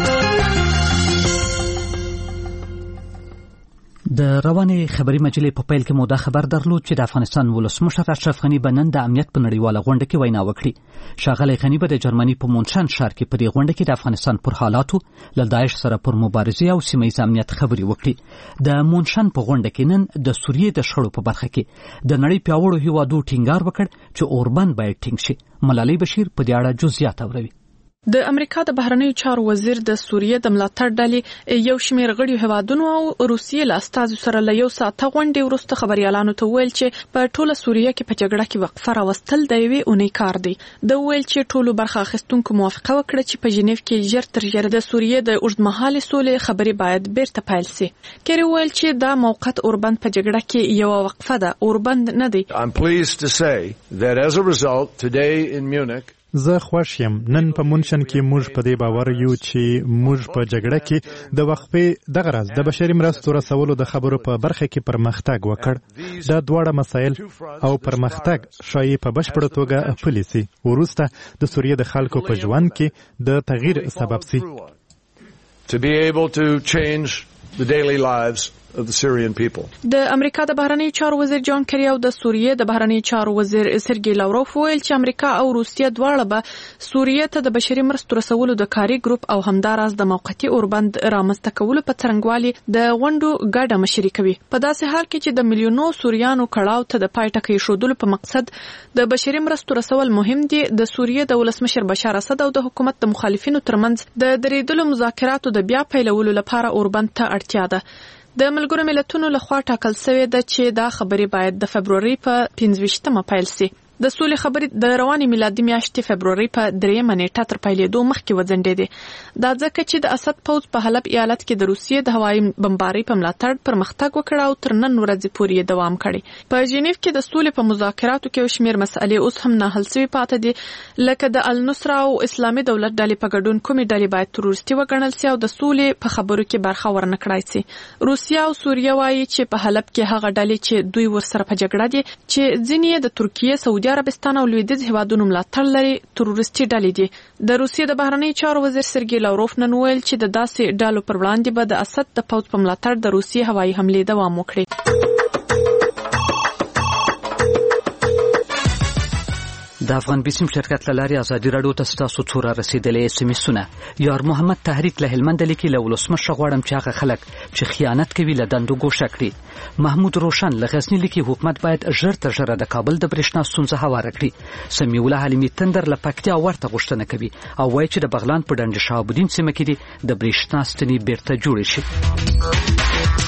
د روانې خبري مجلې په پیل کې مو دا خبر درلود چې د افغانستان ولسمشر اشرف غني به نن د امنیت په نړیواله غونډه کې وینا وکړي. ښاغلی غني به د جرمني په مونشن ښار کې په دې غونډه کې د افغانستان پر حالاتو له داعش سره پر مبارزې او سیمه ییز امنیت خبرې وکړي. د مونشن په غونډه کې نن د سوریې د شخړو په برخه کې د نړۍ پیاوړو هیوادو ټینګار وکړ چې اوربند باید ټینګ شي. ملالۍ بشیر په دې اړه جزئیات اوري. د امریکا د بهرنیو چارو وزیر د سوریې د ملاتړ ډلې یو شمېر غړي هیوادونو او روسیې له استازو سره له یو ساعته غونډې وروسته خبريالانو ته ویل چې په ټوله سوریې کې په جګړه کې وقفه راوستل د یوې اونۍ کار دی. د ویل چې ټولو برخه اخیستونکو موافقه وکړه چې په ژنیف کې ژر تر ژره د سوریې د اوږدمهالې سولې خبرې باید بیرته پیل شي. کېری ویل چې دا موقت اوربند په جګړه کې یو وقفه ده، اوربند نه دی. I'm pleased to say that as a result today in Munich زه خوښ یم نن په مونشن کې موږ په دې باور یو چې موږ په جګړه کې د وقفې دغه راز د بشري مرستو رسولو د خبرو په برخه کې پرمختګ وکړ. دا دواړه مسایل او پرمختګ شایي په بشپړه توګه پلي سي وروسته د سوریې د خلکو په ژوند کې د تغییر سبب سي. To be able to change the daily lives of the Syrian people. د امریکا د بهرنیو چارو وزیر جان کری او د سوریې د بهرنیو چارو وزیر سرګی لاوروف ویل چې امریکا او روسیه دواړه به سوریې ته د بشري مرستو رسولو د کاري ګروپ او همداراز د موقتي اوربند رامنځته کولو په څرنګوالي د غونډو ګډه مشري کوي. په داسې حال کې چې د میلیونو سوریانو کړهو ته د پای ټکی ایښودلو په مقصد د بشري مرستو رسول مهم دي. د سوریې د ولسمشر بشار اسد او د حکومت د مخالفینو ترمنځ د درېدلو مذاکراتو د بیا پیلولو لپاره اوربند ته اړتیا ده. د ملګرو ملتونو لخوا ټاکل شوی ده چې دا خبرې باید د فبروري په 15مه پیل شي. د سولې خبرې د رواني میلادي میاشتې فبروري په 3 نیټه تر پیلېدو مخکې وځنډېدې. دا ځکه چې د اسد پوځ په حلب ایالت کې د روسیې د هوایي بمبارۍ په ملاتړ پرمختګ وکړ او تر نن ورځې پورې دوام کړی. په ژنیف کې د سولې په مذاکراتو کې شمیر مسئلې اوس هم نه حل شوي پاتې دي، لکه د النصره او اسلامي دولت ډلې په ګډون کومې ډلې باید تروریستي وګڼل شي او د سولې په خبرو کې برخه ورنکړای شي. روسیا او سوریه وايي چې په حلب کې هغه ډلې چې دوی ورسره په جګړه دي چې ځینې د ترکیه، سعودي عربستان او لویدیځ هیوادونو ملاتړ لري تروریستي ډلې دي. د روسیې د بهرنی چارو وزیر سرګی لاوروف نن ویل چې د داسې ډلو پر وړاندې به د اسد د پوځ په ملاتړ د روسیې هوایي حملې دوام وکړي. د افغان بیسیم شرکت لاري ازادي رادیو ته تاسو څوره رسیدلې سمسونه. یار محمد تحریک له هلمند لیکي له ولسمشر غواړم چې هغه خلک چې خیانت کوي له دندو ګوښه کړي. محمود روشن له غزنی لیکي حکومت باید ژر تر ژره د کابل د برېښنا ستونزه هواره کړي. سمیع الله حلیمي تندر له پکتیا ورته غوښتنه کوي او وایي چې د بغلان په ډنډ شاه ابدین سیمه کې د برېښنا ستنې بیرته جوړې شي.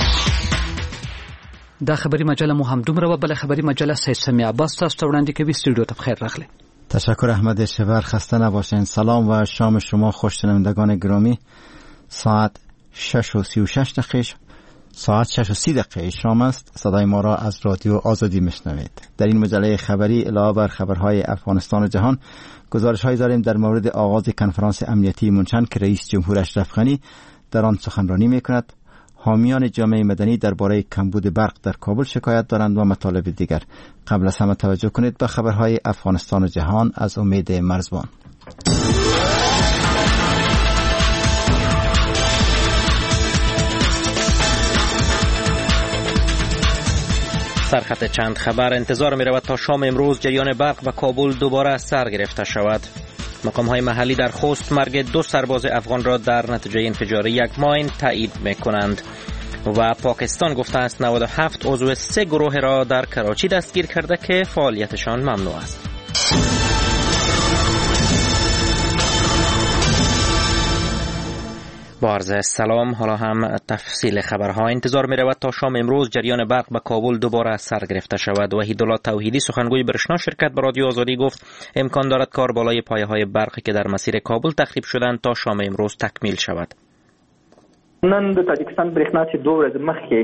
دا خبری مجله مو هم دومره و. بل خبری مجله سید سمیع عباس تاسو ته وړاندې کوي. استودیو ته بخیر راغلی. تشکر احمد شبر، خسته نباشین. سلام و شام شما خوش شنوندگان گرامی. ساعت 6:36 ساعت 6:30 شام است. صدای ما را از رادیو آزادی میشنوید. در این مجله خبری علاوه بر خبرهای افغانستان و جهان گزارش‌هایی داریم در مورد آغاز کنفرانس امنیتی مونشن که رئیس جمهور اشرف غنی در آن سخنرانی میکند. حامیان جامعه مدنی درباره کمبود برق در کابل شکایت دارند و مطالب دیگر. قبل از همه توجه کنید به خبرهای افغانستان و جهان از امید مرزبان. سرخط چند خبر. انتظار می رود تا شام امروز جریان برق و کابل دوباره سر گرفته شود. مقام‌های محلی در خوست مرگ 2 سرباز افغان را در نتیجه انفجار یک ماین تایید می‌کنند. و پاکستان گفته است 97 عضو 3 گروه را در کراچی دستگیر کرده که فعالیتشان ممنوع است. با عرض سلام، حالا هم تفصیل خبرها. انتظار می رود تا شام امروز جریان برق به کابل دوباره سر گرفته شود. وحیدالله توحیدی سخنگوی برشنا شرکت به رادیو آزادی گفت امکان دارد کار بالای پایه‌های برقی که در مسیر کابل تخریب شدند تا شام امروز تکمیل شود. نن د تاجکستان برېښنا چې 2 ورځې مخکې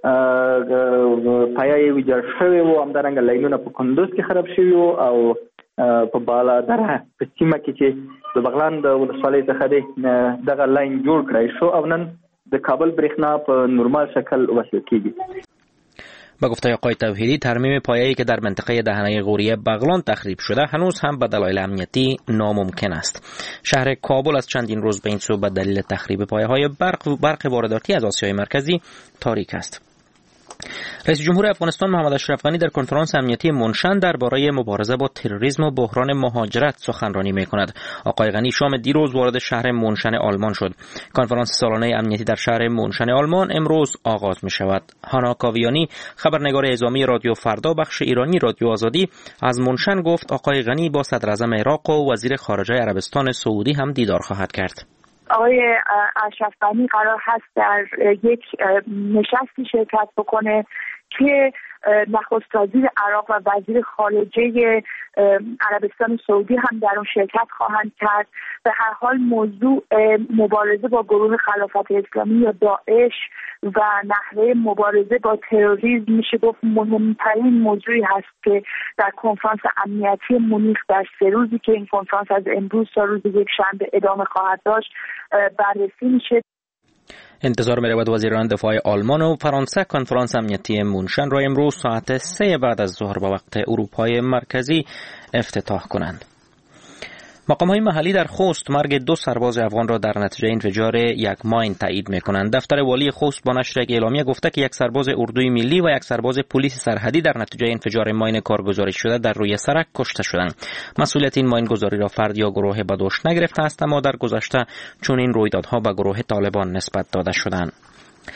پایه ویجاړ شوی و، همدارنګه لاینونه په کندوز کې خراب شوي و او په بالا دره په سیمه کې چې د بغلان د ولسوالۍ څخه دی دغه لاین جوړ کړی شو او نن د کابل برېښنا په نورمال شکل وصل کیږي. با گفته آقای توحیدی ترمیم پایه‌ای که در منطقه دهنه غوریه بغلان تخریب شده هنوز هم به دلایل امنیتی ناممکن است. شهر کابل از چندین روز به این سو به دلیل تخریب پایه‌های برق وارداتی از آسیای مرکزی تاریک است. رئیس جمهور افغانستان محمد اشرف غنی در کنفرانس امنیتی مونشن درباره مبارزه با تروریسم و بحران مهاجرت سخنرانی می‌کند. آقای غنی شام دیروز وارد شهر مونشن آلمان شد. کنفرانس سالانه امنیتی در شهر مونشن آلمان امروز آغاز می‌شود. هانا کاویانی خبرنگار اعزامی رادیو فردا بخش ایرانی رادیو آزادی از مونشن گفت آقای غنی با صدر اعظم عراق و وزیر خارجه عربستان سعودی هم دیدار خواهد کرد. آقای اشرف غنی قرار هست در یک نشستی شرکت بکنه که نخست وزیر عراق و وزیر خارجه عربستان سعودی هم در اون شرکت خواهند کرد. به هر حال موضوع مبارزه با گروه خلافت اسلامی یا داعش و نحوه مبارزه با تروریسم میشه گفت مهمترین موضوعی هست که در کنفرانس امنیتی مونیخ در 3 روزی که این کنفرانس از امروز تا روز یکشنبه ادامه خواهد داشت بررسی میشه. انتظار می رود وزیران دفاع آلمان و فرانسه کنفرانس امنیتی مونشن را امروز ساعت 3 بعد از ظهر به وقت اروپای مرکزی افتتاح کنند. مقام‌های محلی در خوست مرگ 2 سرباز افغان را در نتیجه انفجار یک ماین تایید می‌کنند. دفتر والی خوست با نشر یک اعلامیه گفته که 1 سرباز اردوی ملی و 1 سرباز پلیس سرحدی در نتیجه انفجار ماین کارگزاری شده در روی سرک کشته شدند. مسئولیت این ماین گذاری را فرد یا گروه به دوش نگرفته است، اما در گذشته چون این رویدادها به گروه طالبان نسبت داده شدند.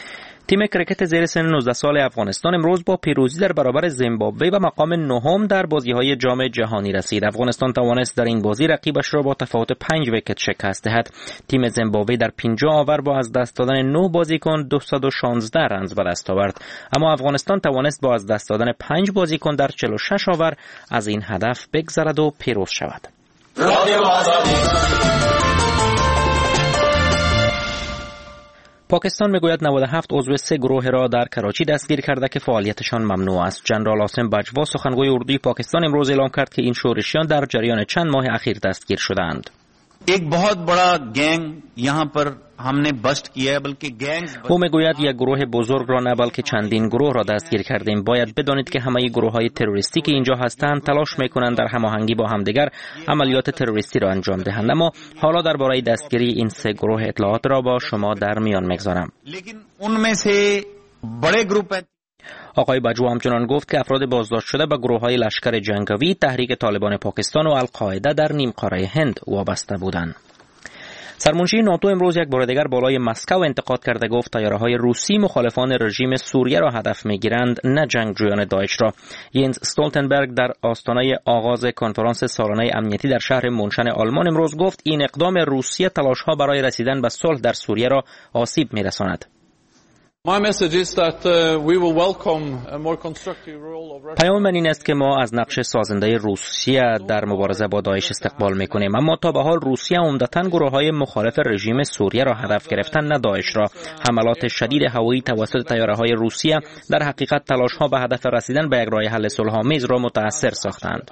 تیم کرکت زیر سن 19 سال افغانستان امروز با پیروزی در برابر زیمبابوه و مقام نهم در بازی‌های جام جهانی رسید. افغانستان توانست در این بازی رقیبش را با تفاوت 5 ویکت شکست دهد. تیم زیمبابوه در 50 آور با از دست دادن 9 بازیکن 216 رنز به دست آورد، اما افغانستان توانست با از دست دادن 5 بازیکن در 46 آور از این هدف بگذرد و پیروز شود. پاکستان میگوید 97 عضو 3 گروه را در کراچی دستگیر کرده که فعالیتشان ممنوع است. جنرال عاصم بجوا سخنگوی اردوی پاکستان امروز اعلام کرد که این شورشیان در جریان چند ماه اخیر دستگیر شدند. एक बहुत बड़ा गैंग यहाँ पर हमने बस्ट किया है बल्कि गैंग او میگوید یک گروه بزرگ را نه بلکه چندین گروه را دستگیر کردیم. باید بدانید که همه گروه‌های تروریستی که اینجا هستند تلاش میکنند در هماهنگی با همدیگر عملیات تروریستی را انجام دهند، اما حالا درباره دستگیری این 3 گروه اطلاعات را با شما در میان میگذارم. लेकिन उनमें से बड़े ग्रुप آقای بجوا همچنان گفت که افراد بازداشت شده به گروه‌های لشکر جنگاوی، تحریک طالبان پاکستان و القاعده در نیمقاره هند وابسته بودند. سرمنشی ناتو امروز یک بار دیگر بالای مسکو انتقاد کرده گفت طیاره‌های روسی مخالفان رژیم سوریه را هدف می‌گیرند نه جنگجویان داعش را. ینز استولتنبرگ در آستانه آغاز کنفرانس سالانه امنیتی در شهر مونشن آلمان امروز گفت این اقدام روسیه تلاش‌ها برای رسیدن به صلح در سوریه را آسیب می‌رساند. پیام من این است که ما از نقش سازنده روسیه در مبارزه با داعش استقبال میکنیم، اما تا به حال روسیه عمدتاً گروه‌های مخالف رژیم سوریه را هدف گرفتن نه داعش را. حملات شدید هوایی توسط طیاره‌های روسیه در حقیقت تلاش‌ها به هدف رسیدن به یک راه حل صلح‌آمیز را متأثر ساختند.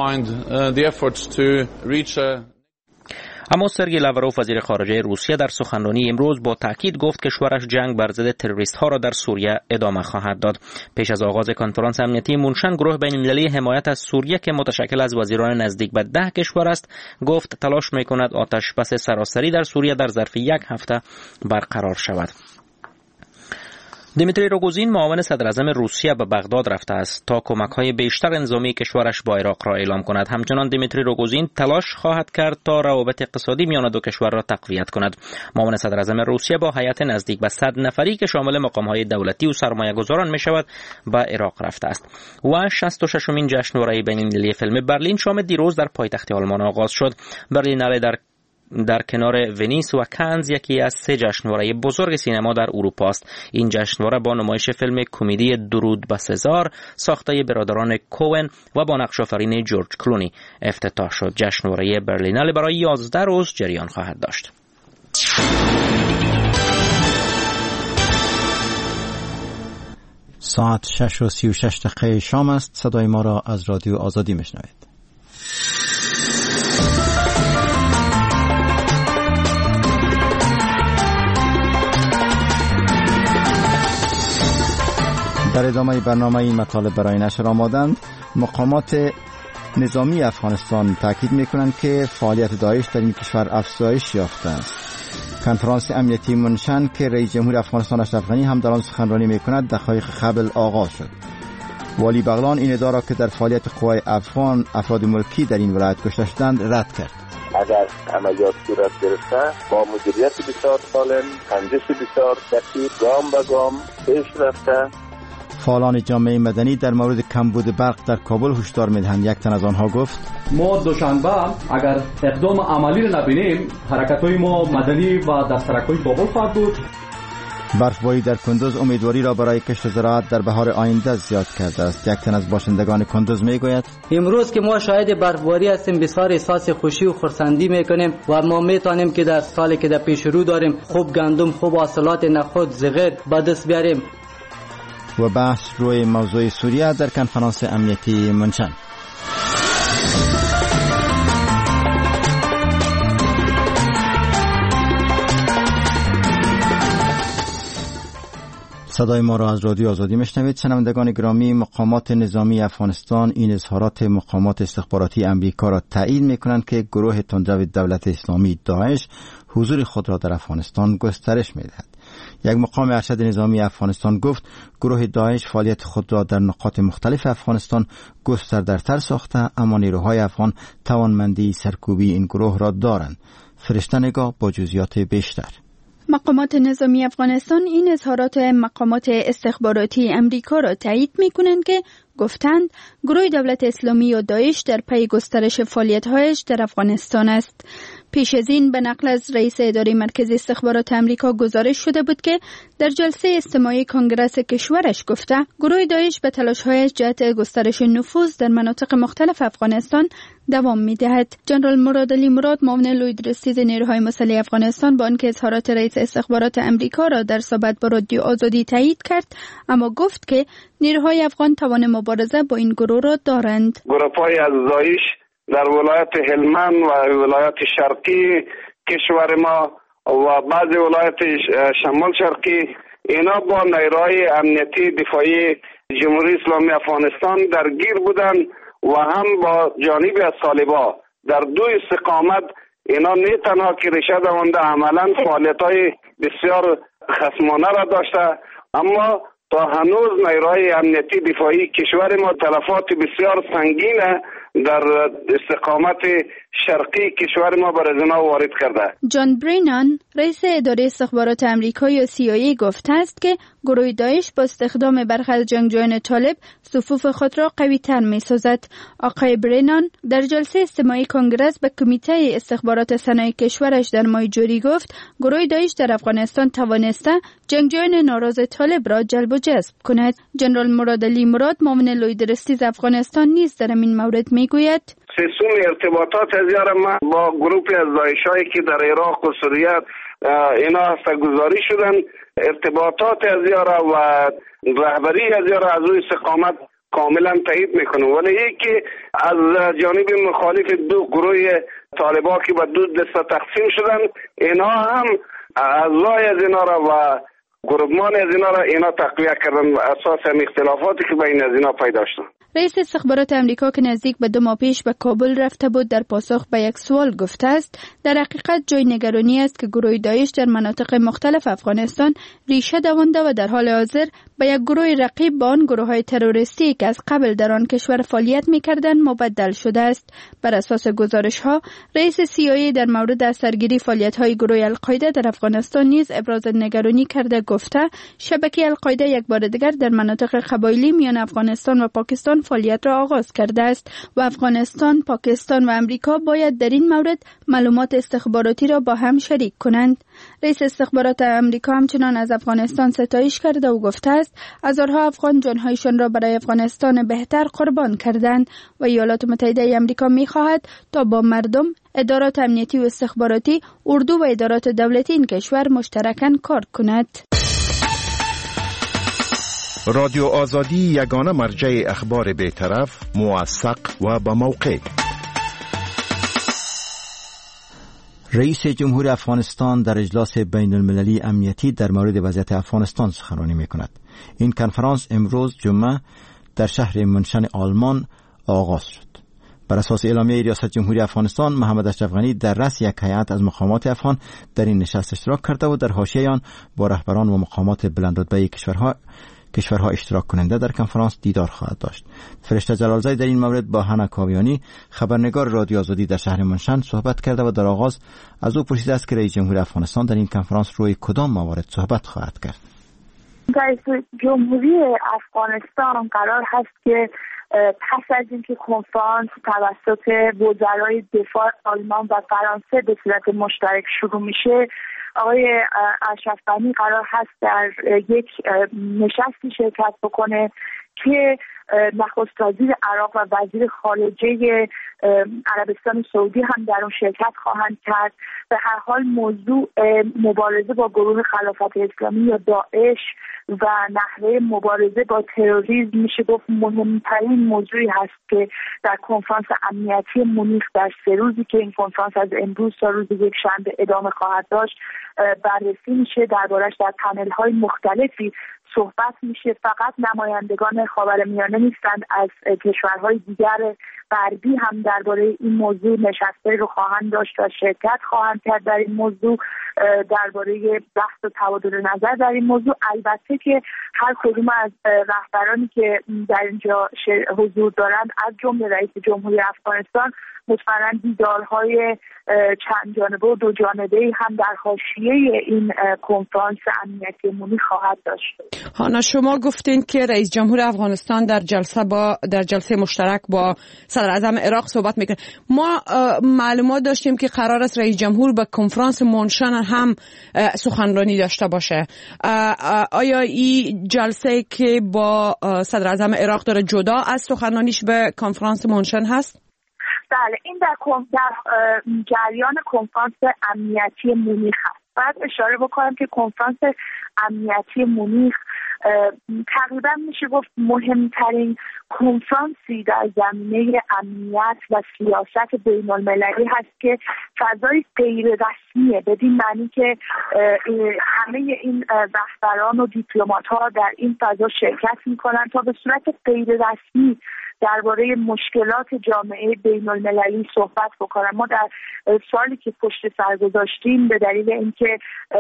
اما سرگئی لاوروف وزیر خارجه روسیه در سخنرانی امروز با تاکید گفت کشورش جنگ بر ضد تروریست‌ها را در سوریه ادامه خواهد داد. پیش از آغاز کنفرانس امنیتی مونشن گروه بین‌المللی حمایت از سوریه که متشکل از وزیران نزدیک به 10 کشور است گفت تلاش می‌کند آتش بس سراسری در سوریه در ظرف 1 هفته برقرار شود. دیمیتری روگوزین معاون صدراعظم روسیه به بغداد رفته است تا کمک‌های بیشتر نظامی کشورش با عراق را اعلام کند. همچنان دیمیتری روگوزین تلاش خواهد کرد تا روابط اقتصادی میان دو کشور را تقویت کند. معاون صدراعظم روسیه با هیئت نزدیک به 100 نفری که شامل مقام‌های دولتی و سرمایه‌گذاران می‌شود به عراق رفته است. و 66مین جشنواره بین‌المللی فیلم برلین شام دیروز در پایتخت آلمان آغاز شد. برلیناله در کنار ونیس و کانز یکی از 3 جشنواره بزرگ سینما در اروپا است. این جشنواره با نمایش فیلم کمدی درود به سزار ساخته برادران کوئن و با نقش آفرین جورج کلونی افتتاح شد. جشنواره برلیناله برای 11 روز جریان خواهد داشت. ساعت 6:36 شام است. صدای ما را از رادیو آزادی میشنوید. در ادامه برنامه این مطالب برای نشر آمادند. مقامات نظامی افغانستان تاکید می‌کنند که فعالیت داعش در این کشور افزایش یافته است. کنفرانس امنیتی مونشن که رئیس جمهور افغانستان اشرف غنی هم در آن سخنرانی می‌کند دقایق قبل آغاز شد. والی بغلان این ادعا را که در فعالیت قوای افغان افراد ملکی در این ولایت کشته شدند رد کرد. اگر عملیات صورت گرفته با مدیریت بسیار سالم، سنجش بسیار دقیق، گام به گام پیش رفته. فعالان جامعه مدنی در مورد کمبود برق در کابل هشدار می‌دهند. یک تن از آنها گفت ما دوشنبه اگر اقدام عملی را نبینیم حرکت‌های ما مدنی و در سرک‌های کابل خواهد بود. برفباری در کندوز امیدواری را برای کشت زراعت در بهار آینده زیاد کرده است. یک تن از باشندگان کندوز میگوید امروز که ما شاهد برفباری هستیم بسیار احساس خوشی و خرسندی میکنیم و ما میتونیم که در سالی که در پیش رو داریم خوب گندم، خوب حاصلات نخود، زغر به دست بیاریم. و بحث روی موضوع سوریه در کنفرانس امنیتی مونشن. صدای ما را از رادیو آزادی میشنوید. شنوندگان گرامی، مقامات نظامی افغانستان این اظهارات مقامات استخباراتی امریکا را تایید میکنند که گروه تندرو دولت اسلامی داعش حضور خود را در افغانستان گسترش میدهد. یک مقام ارشد نظامی افغانستان گفت گروه داعش فعالیت خود را در نقاط مختلف افغانستان گسترده‌تر ساخته، اما نیروهای افغان توانمندی سرکوبی این گروه را دارند. فرشته نگاه با جزئیات بیشتر. مقامات نظامی افغانستان این اظهارات مقامات استخباراتی امریکا را تایید می‌کنند که گفتند گروه دولت اسلامی یا داعش در پی گسترش فعالیت‌هایش در افغانستان است. پیش از این به نقل از رئیس اداره مرکز استخبارات امریکا گزارش شده بود که در جلسه استماعی کنگره کشورش گفته گروه داعش به تلاش‌هایش جهت گسترش نفوذ در مناطق مختلف افغانستان دوام می‌دهد. جنرال مرادعلی مراد معاون لویدرسیز نیروهای مسلح افغانستان با آنکه اظهارات رئیس استخبارات امریکا را در صحبت با رادیو آزادی تایید کرد، اما گفت که نیروهای افغان توان مبارزه با این گروه را دارند. گروه‌های از داعش در ولایت هلمند و ولایت شرقی کشور ما و بعضی ولایت شمال شرقی اینا با نیروهای امنیتی دفاعی جمهوری اسلامی افغانستان درگیر بودن و هم با جانب از طالبان در دو استقامت اینا نه تنها که ریشه دوانده عملا فعالیت‌های بسیار خصمانه را داشته، اما تا هنوز نیروهای امنیتی دفاعی کشور ما تلفات بسیار سنگین در استقامت شرقی کشور ما بر از اینا وارد کرده. جان برینان رئیس اداره استخبارات امریکا یا CIA گفته است که گروه داعش با استخدام برخی از جنگجویان طالب صفوف خود را قوی تر می سازد. آقای برینان در جلسه استماعی کنگره به کمیته استخبارات صنایع کشورش در ماه جوری گفت گروه داعش در افغانستان توانسته جنگجویان ناراض طالب را جلب و جذب کند. جنرال مرادعلی مراد معاون لویدرسیز افغانستان نیز در این مورد می گوید سیستم ارتباطات از یار ما با گروه از داعشایی که در عراق و سوریه اینا هستگذاری شدن، ارتباطات از یار و رهبری از یار از او استقامت کاملا تایید میکنه، ولی یکی از جانب مخالف دو گروه طالبان که به دو دسته تقسیم شدن اینا هم اعضای از اینا را و گروهمان از اینا را اینا تقویه کردن و اساس هم اختلافاتی که بین از اینا پیدا شدن. رئیس استخبارات امریکا که نزدیک به 2 ماه پیش به کابل رفته بود در پاسخ به یک سوال گفته است در حقیقت جای نگرانی است که گروه داعش در مناطق مختلف افغانستان ریشه دوانده و در حال حاضر به یک گروه رقیب با آن گروه‌های تروریستی که از قبل در آن کشور فعالیت می‌کردند مبدل شده است. بر اساس گزارش‌ها رئیس CIA در مورد اثرگیری فعالیت‌های گروه القاعده در افغانستان نیز ابراز نگرانی کرده گفته شبکه القاعده یک بار دیگر در مناطق قبایلی میان افغانستان و پاکستان فعالیت را آغاز کرده است و افغانستان، پاکستان و امریکا باید در این مورد معلومات استخباراتی را با هم شریک کنند. رئیس استخبارات امریکا همچنان از افغانستان ستایش کرده و گفته است هزارها افغان جانهایشان را برای افغانستان بهتر قربان کردند و ایالات متحده آمریکا می‌خواهد تا با مردم، ادارات امنیتی و استخباراتی، اردو و ادارات دولتی این کشور مشترکاً کار کند. رادیو آزادی یگانه مرجع اخبار بی‌طرف، موثق و با موقع. رئیس جمهور افغانستان در اجلاس بین المللی امنیتی در مورد وضعیت افغانستان سخنرانی می‌کند. این کنفرانس امروز جمعه در شهر منشن آلمان آغاز شد. بر اساس اعلامیه ریاست جمهوری افغانستان، محمد اشرف غنی در رأس یک هیئت از مقامات افغان در این نشست اشتراک کرده و در حاشیه آن با رهبران و مقامات بلندرتبه کشورها اشتراک کننده در کنفرانس دیدار خواهد داشت. فرشته جلالزاده در این مورد با هنا کاویانی خبرنگار رادیو آزادی در شهر منشن صحبت کرده و در آغاز از او پرسیده است که رئیس جمهور افغانستان در این کنفرانس روی کدام موارد صحبت خواهد کرد. رئیس جمهوری افغانستان قرار هست که پس از اینکه کنفرانس توسط وزرای دفاع آلمان و فرانسه به صورت مشترک شروع میشه، آقای اشرف غنی قرار هست در یک نشستی شرکت بکنه که نخست وزیر عراق و وزیر خارجه عربستان سعودی هم در اون شرکت خواهند کرد. به هر حال موضوع مبارزه با گروه خلافت اسلامی یا داعش و نحوه مبارزه با تروریسم میشه گفت مهمترین موضوعی هست که در کنفرانس امنیتی مونیخ در 3 روزی که این کنفرانس از امروز تا روز یکشنبه ادامه خواهد داشت بررسی میشه. دربارش در پنل‌های مختلفی صحبت میشه. فقط نمایندگان خاورمیانه نیستند، از کشورهای دیگر غربی هم درباره این موضوع نشسته رو خواهند داشت و شرکت خواهند کرد در این موضوع، درباره بحث و تبادل نظر در این موضوع. البته که هر کدوم از رهبرانی که در اینجا حضور دارند از جمله رئیس جمهوری افغانستان مطمئنا دیدارهای چند جانبه و دو جانبه هم در حاشیه این کنفرانس امنیتی مونیخ خواهد داشت. هانا، شما گفتین که رئیس جمهور افغانستان در جلسه مشترک با صدر اعظم عراق صحبت میکنه. ما معلومات داشتیم که قرار است رئیس جمهور به کنفرانس مونشن هم سخنرانی داشته باشه. آیا این جلسه که با صدر اعظم عراق داره جدا از سخنرانیش به کنفرانس مونشن هست؟ بله، این در جریان کنفرانس امنیتی مونیخ هست. باید اشاره بکنم که کنفرانس امنیتی مونیخ تقریبا میشه گفت مهمترین کنفرانسی در زمینه امنیت و سیاست بین المللی هست که فضای غیر رسمیه، بدین معنی که همه این رهبران و دیپلمات ها در این فضا شرکت میکنن تا به صورت غیر رسمی درباره مشکلات جامعه بین المللی صحبت بکنن. ما در سالی که پشت سر گذاشتیم به دلیل اینکه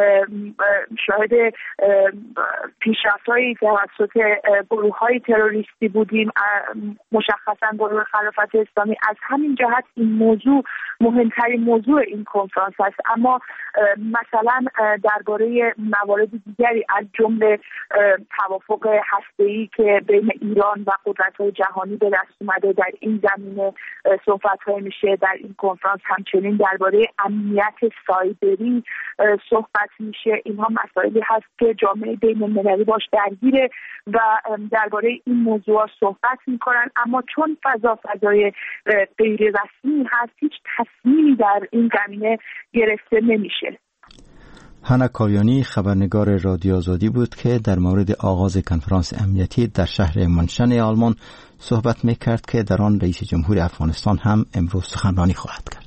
شاهد پیشرفت‌های توسط گروه‌های تروریستی بودیم، مشخصا گروه خلافت اسلامی، از همین جهت این موضوع مهمترین موضوع این کنفرانس است. اما مثلا درباره موارد دیگری از جمله توافق هسته‌ای که بین ایران و قدرت‌های جهانی به دست اومده در این زمینه صحبت‌های میشه. در این کنفرانس همچنین درباره امنیت سایبری صحبت میشه. اینها مسائلی هست که جامعه بین المللی باش درگیره و درباره این موضوع صحبت میکنن، اما چون فضای غیر رسمی هست هیچ تصمیمی در این زمینه گرفته نمیشه. هانا کاویانی خبرنگار رادیو آزادی بود که در مورد آغاز کنفرانس امنیتی در شهر منشن آلمان صحبت میکرد که در آن رئیس جمهور افغانستان هم امروز سخنرانی خواهد کرد.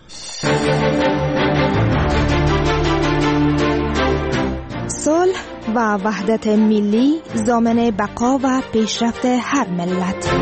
صلح و وحدت ملی ضامن بقا و پیشرفت هر ملت.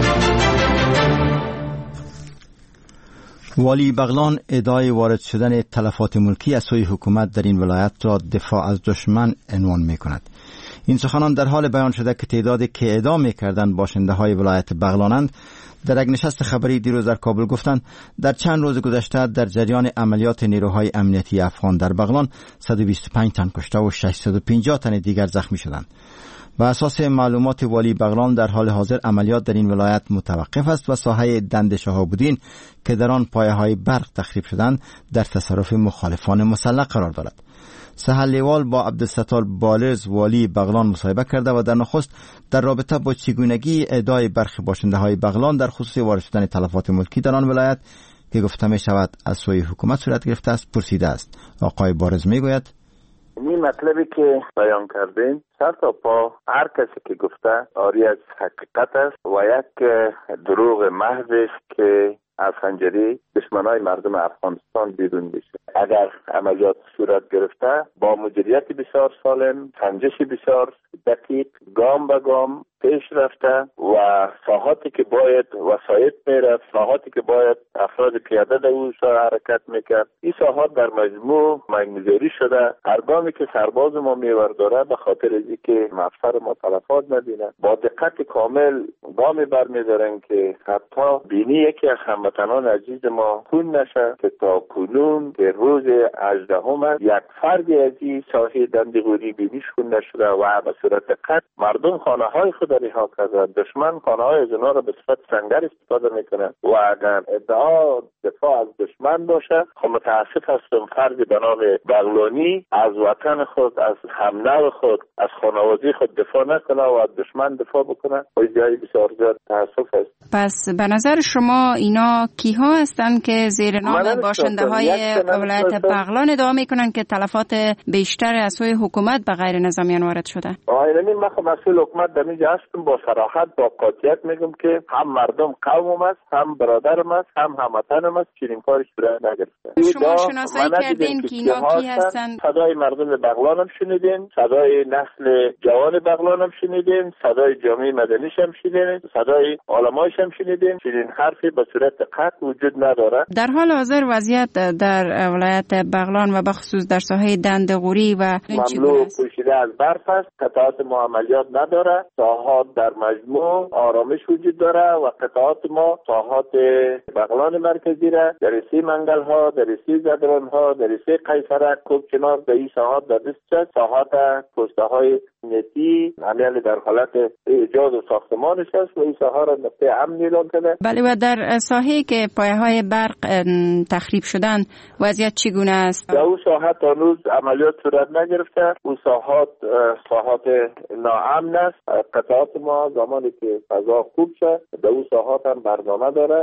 والی بغلان ادعای وارد شدن تلفات ملکی از سوی حکومت در این ولایت را دفاع از دشمن عنوان می کند. این سخنان در حال بیان شده که تعدادی که اعدام می‌کردند باشنده های ولایت بغلانند در یک نشست خبری دیروز در کابل گفتند در چند روز گذشته در جریان عملیات نیروهای امنیتی افغان در بغلان 125 تن کشته و 650 تن دیگر زخمی شدند. بر اساس معلومات والی بغلان در حال حاضر عملیات در این ولایت متوقف است و ساحه دند شهاب‌الدین که در آن پایه‌های برق تخریب شدند در تصرف مخالفان مسلح قرار دارد. سحر لیوال با عبدالستار بالرز والی بغلان مصاحبه کرده و در نخست در رابطه با چگونگی ادعای برخی باشنده‌های بغلان در خصوص وارد شدن تلفات ملکی در آن ولایت که گفته می شود از سوی حکومت صورت گرفته است پرسیده است. آقای بارز می گوید این مطلبی که بیان کردین سر تا پا هر کسی که گفته آری از حقیقت است و یک دروغ محض است که از پنجره دشمنای مردم افغانستان بیرون بشه. اگر عملیات صورت گرفته با مدیریت بسیار سالم، سنجش بسیار دقیق، گام به گام پیش رفته و ساحاتی که باید وسایط میرفت، ساحاتی که باید افراد پیاده در اون حرکت میکرد، این ساحات در مجموع مگنزاری شده. هر گامی که سرباز ما میورداره به خاطر اینکه مفسر ما تلفات نبینه با دقت کامل گامی برمیدارن که حتی بینی یکی از هموطنان عزیز ما خون نشه که تا کنون که روز 18 یک فردی از این ساحه دندغوری بینیش خون نشده و به صورت قطع مردم خانه های خود رها کردن. دشمن خانه های از اونا را به صورت سنگر استفاده میکنه و اگر ادعا دفاع از دشمن باشه خب متاسف هستم فردی به نام بغلانی از وطن خود، از همنو خود، از خانواده خود دفاع نکنه و از دشمن دفاع بکنه و جایی بسیار زیاد تاسف است. پس به نظر شما اینا کیها هستند که زیر نام باشنده های ولایت بغلان ادعا میکنن که تلفات بیشتر از سوی حکومت به غیر نظامیان وارد شده؟ آینه من خب مسئول حکومت در اینجا هستم، با صراحت با قاطعیت میگم که هم مردم قومم است، هم برادرم است، هم هموطنم است، چنین کاری صورت نگرفته. شما شناسایی کردین که اینا کی هستن؟ صدای مردم بغلان هم شنیدین، صدای نسل جوان بغلان هم شنیدین، صدای جامعه مدنیش هم شنیدین، صدای علمایش هم شنیدین. چنین حرفی به صورت دقت وجود نداره. در حال حاضر وضعیت در ولایت بغلان و بخصوص در ساحه دندقوری و مملو پوشیده از برف است. قطعات ما عملیات نداره. ساحات در مجموع آرامش وجود داره و قطعات ما ساحات بغلان مرکزی را دریسی منگل ها، دریسی زدران ها، دریسی قیصرک، کوبچنار در این ساحات در دست ساحات پسته های نتی عمل در حالت ایجاد و ساختمانش است و این ساحه را نقطه امن اعلام کرده. بله و در ساحه که پایه های برق تخریب شدن وضعیت چگونه است؟ در اون ساحه تا هنوز عملیات صورت نگرفته. اون ساحات ناامن است. قطعات ما زمانی که فضا خوب شد در اون ساحات هم برنامه داره.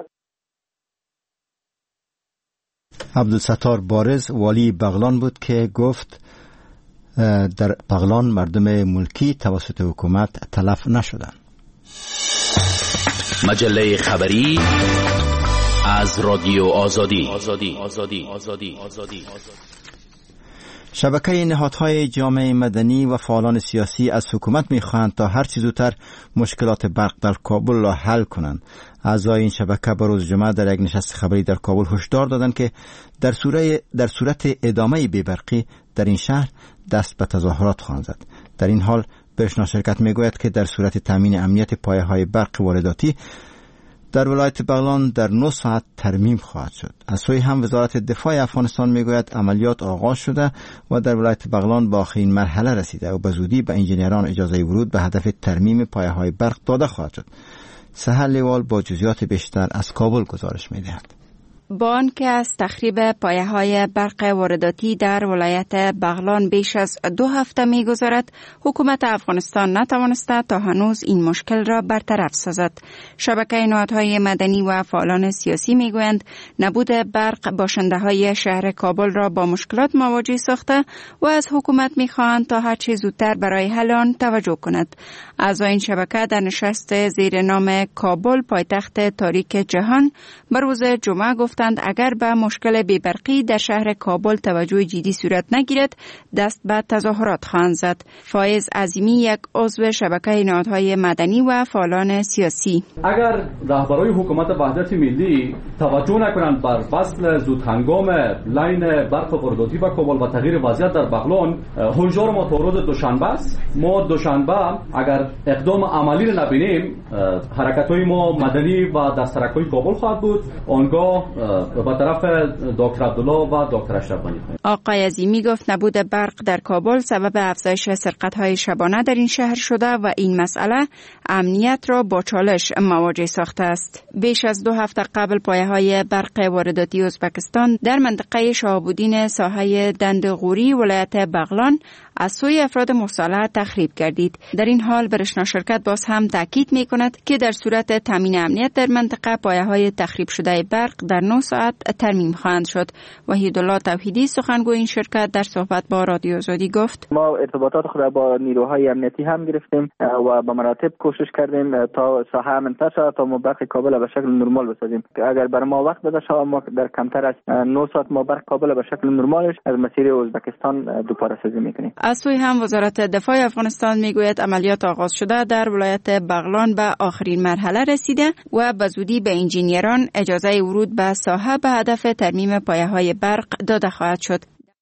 عبدالستار بارز والی بغلان بود که گفت در بغلان مردم ملکی توسط حکومت تلف نشدند. مجله خبری از رادیو آزادی. شبکه نهادهای جامعه مدنی و فعالان سیاسی از حکومت می‌خواهند تا هر چه زودتر مشکلات برق در کابل را حل کنند. اعضای این شبکه به روز جمعه در یک نشست خبری در کابل هشدار دادند که در صورت ادامه بی‌برقی در این شهر دست به تظاهرات خواهند زد. در این حال برشنا شرکت میگوید که در صورت تامین امنیت پایه‌های برق وارداتی در ولایت بغلان در 9 ساعت ترمیم خواهد شد. از سوی هم وزارت دفاع افغانستان میگوید عملیات آغاز شده و در ولایت بغلان به آخرین مرحله رسیده و به زودی به انجینران اجازه ورود به هدف ترمیم پایه‌های برق داده خواهد شد. سحر لیوال با جزئیات بیشتر از کابل گزارش می‌دهد. با آنکه از تخریب پایه‌های برق وارداتی در ولایت بغلان بیش از 2 هفته می‌گذرد، حکومت افغانستان نتوانسته تا هنوز این مشکل را برطرف سازد. شبکه نهادهای مدنی و فعالان سیاسی می‌گویند نبود برق باشنده‌های شهر کابل را با مشکلات مواجه ساخته و از حکومت می‌خواهند تا هر چه زودتر برای حل آن توجه کند. اعضای این شبکه در نشست زیر نام کابل پایتخت تاریک جهان بر روز جمعه گفتند اگر به مشکل بی‌برقی در شهر کابل توجه جدی صورت نگیرد دست به تظاهرات خواهند زد. فایز عظیمی یک عضو شبکه نهادهای مدنی و فعالان سیاسی: اگر رهبران حکومت وحدت ملی توجه نکنند بر فصل زودهنگام لاین برق وارداتی به کابل و تغییر وضعیت در بغلان، هشدار ما تا روز دوشنبه است. ما دوشنبه اگر اقدام عملی را نبینیم حرکت‌های ما مدنی و دسترک‌های کابل خواهد بود. آنگاه با طرف دکتر عبدالله و دکتر اشرف غنی. آقای عظیمی گفت نبود برق در کابل سبب افزایش سرقت‌های شبانه در این شهر شده و این مسئله امنیت را با چالش مواجه ساخته است. بیش از 2 هفته قبل پایه‌های برق وارداتی ازبکستان در منطقه شهاب‌الدین ساحه دندقوری ولایت بغلان از سوی افراد مسلح تخریب گردید. در این حال برشنا شرکت باز هم تاکید می‌کند که در صورت تامین امنیت در منطقه پایه‌های تخریب شده برق در 9 ساعت ترمیم خواهند شد. وحیدالله توحیدی سخنگوی این شرکت در صحبت با رادیو آزادی گفت: ما ارتباطات خود را با نیروهای امنیتی هم گرفتیم و به مراتب کوشش کردیم تا ساحه منتشر شود تا ما برق کابل به شکل نرمال بسازیم. اگر بر ما وقت داده شود ما در کمتر از 9 ساعت ما برق کابل به شکل نرمالش از مسیر ازبکستان دوباره سازی می‌کنیم. از سوی هم وزارت دفاع افغانستان میگوید عملیات آغاز شده در ولایت بغلان به آخرین مرحله رسیده و به زودی به انجینیران اجازه ورود به ساحه به هدف ترمیم پایه‌های برق داده خواهد شد.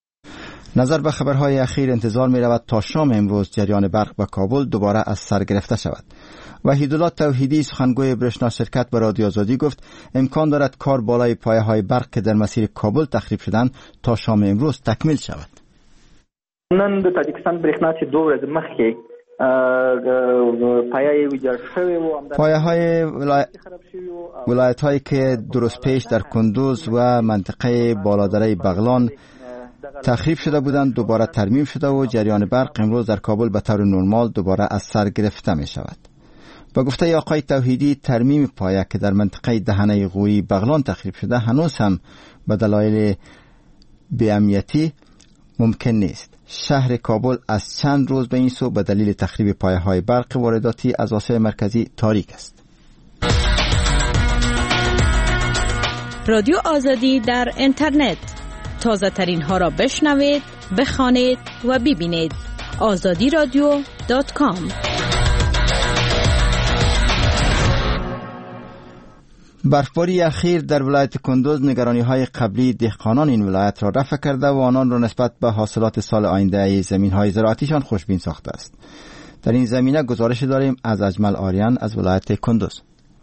نظر به خبرهای اخیر انتظار می رود تا شام امروز جریان برق به کابل دوباره از سر گرفته شود. وحیدالله توحیدی سخنگوی برشنا شرکت به رادیو آزادی گفت امکان دارد کار بالای پایه‌های برق که در مسیر کابل تخریب شدند تا شام امروز تکمیل شود. نن د تاجیکستان برېښنا چې 2 ورځې مخکې پایه‌های ویجاړ شوی و پایه‌های ولایت‌هایی که درست پیش در کندوز و منطقه بالادره بغلان تخریب شده بودند دوباره ترمیم شده و جریان برق امروز در کابل به طور نرمال دوباره از سر گرفته می شود. با گفته آقای توحیدی ترمیم پایه که در منطقه دهنه غوری بغلان تخریب شده هنوز هم به دلایل بی‌امنیتی ممکن نیست. شهر کابل از چند روز به این سو به دلیل تخریب پایه‌های برق وارداتی از واسه مرکزی تاریک است. رادیو آزادی در اینترنت تازه ترین ها را بشنوید، بخوانید و ببینید. azadiradio.com. برفباری اخیر در ولایت کندوز نگرانی‌های قبلی دهقانان این ولایت را رفع کرده و آنان را نسبت به حاصلات سال آینده زمین‌های زراعتیشان خوشبین ساخته است. در این زمینه گزارش داریم از اجمل آریان از ولایت کندوز.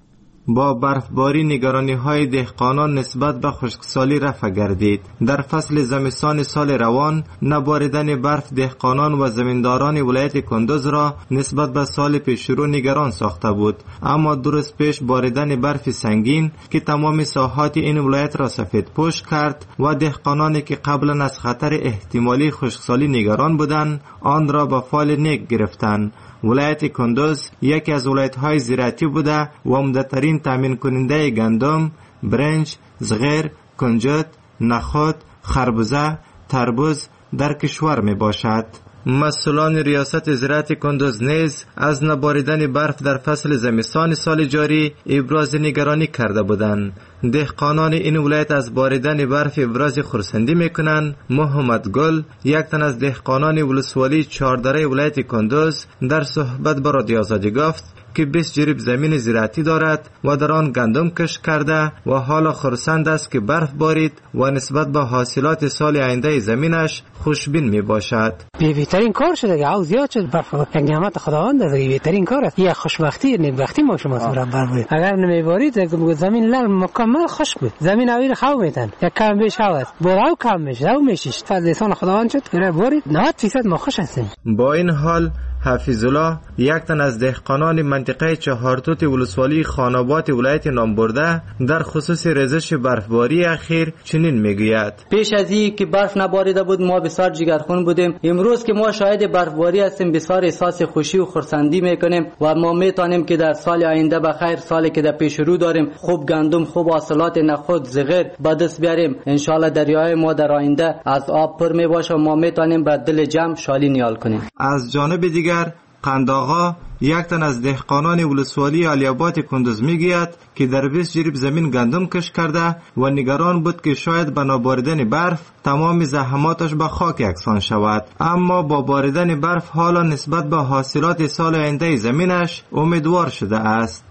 با برفباری نگرانی‌های دهقانان نسبت به خشکسالی رفع گردید. در فصل زمستان سال روان نباریدن برف دهقانان و زمینداران ولایت کندوز را نسبت به سال پیشرو نگران ساخته بود، اما درست پیش باریدن برف سنگین که تمام ساحات این ولایت را سفید پوش کرد و دهقانانی که قبلا از خطر احتمالی خشکسالی نگران بودند آن را به فال نیک گرفتند. ولایت کندوز یکی از ولایت‌های زراعتی بوده و عمده‌ترین تامین کننده گندم، برنج، زغیر، کنجد، نخود، خربوزه، تربوز در کشور می باشد. مسئولان ریاست زراعت کندوز نیز از نباریدن برف در فصل زمستان سال جاری ابراز نگرانی کرده بودند. دهقانان این ولایت از باریدن برف ابراز خرسندی میکنند. محمد گل، یک تن از دهقانان ولسوالی چهاردره ولایت کندوز، در صحبت با رادیو آزادی گفت که 20 جریب زمین زراعتی دارد و در آن گندم کشت کرده و حالا خرسند است که برف بارید و نسبت به حاصلات سال آینده زمینش خوشبین می باشد. بهترین کار شده که او زیاد شد، برف یک نعمت خداوند است، بهترین کار است. یه خوشبختی نعمتی ما شما سر برف اگر نمیبارید زمین لال مکمل خشک بود، زمین اویل خو میتن یک کم بیش هست برو کم میشه او میشیش فضل انسان خداوند شد که بارید 90% ما خوش هستیم. با این حال حفیظ الله، یک تن از دهقانان منطقه چهارتوت ولسوالی خانابات ولایت نامبرده، در خصوص ریزش برفباری اخیر چنین میگوید: پیش از این که برف نباریده بود ما بسیار جگرخون بودیم. امروز که ما شاهد برفباری هستیم بسیار احساس خوشی و خرسندی میکنیم و ما میتونیم که در سال آینده بخیر، سالی که در پیش رو داریم، خوب گندم، خوب حاصلات نخود، زغیر به دست بیاریم. ان شاء الله دریای ما در آینده از آب پر می باشه و ما میتونیم به دل جمع شالی نیال کنیم. از جانب دیگر قنداغا، یک تن از دهقانان ولسوالی علی‌آباد کندوز میگوید که در 20 جریب زمین گندم کشت کرده و نگران بود که شاید به نباریدن برف تمام زحماتش به خاک یکسان شود، اما با باریدن برف حالا نسبت به حاصلات سال آینده زمینش امیدوار شده است.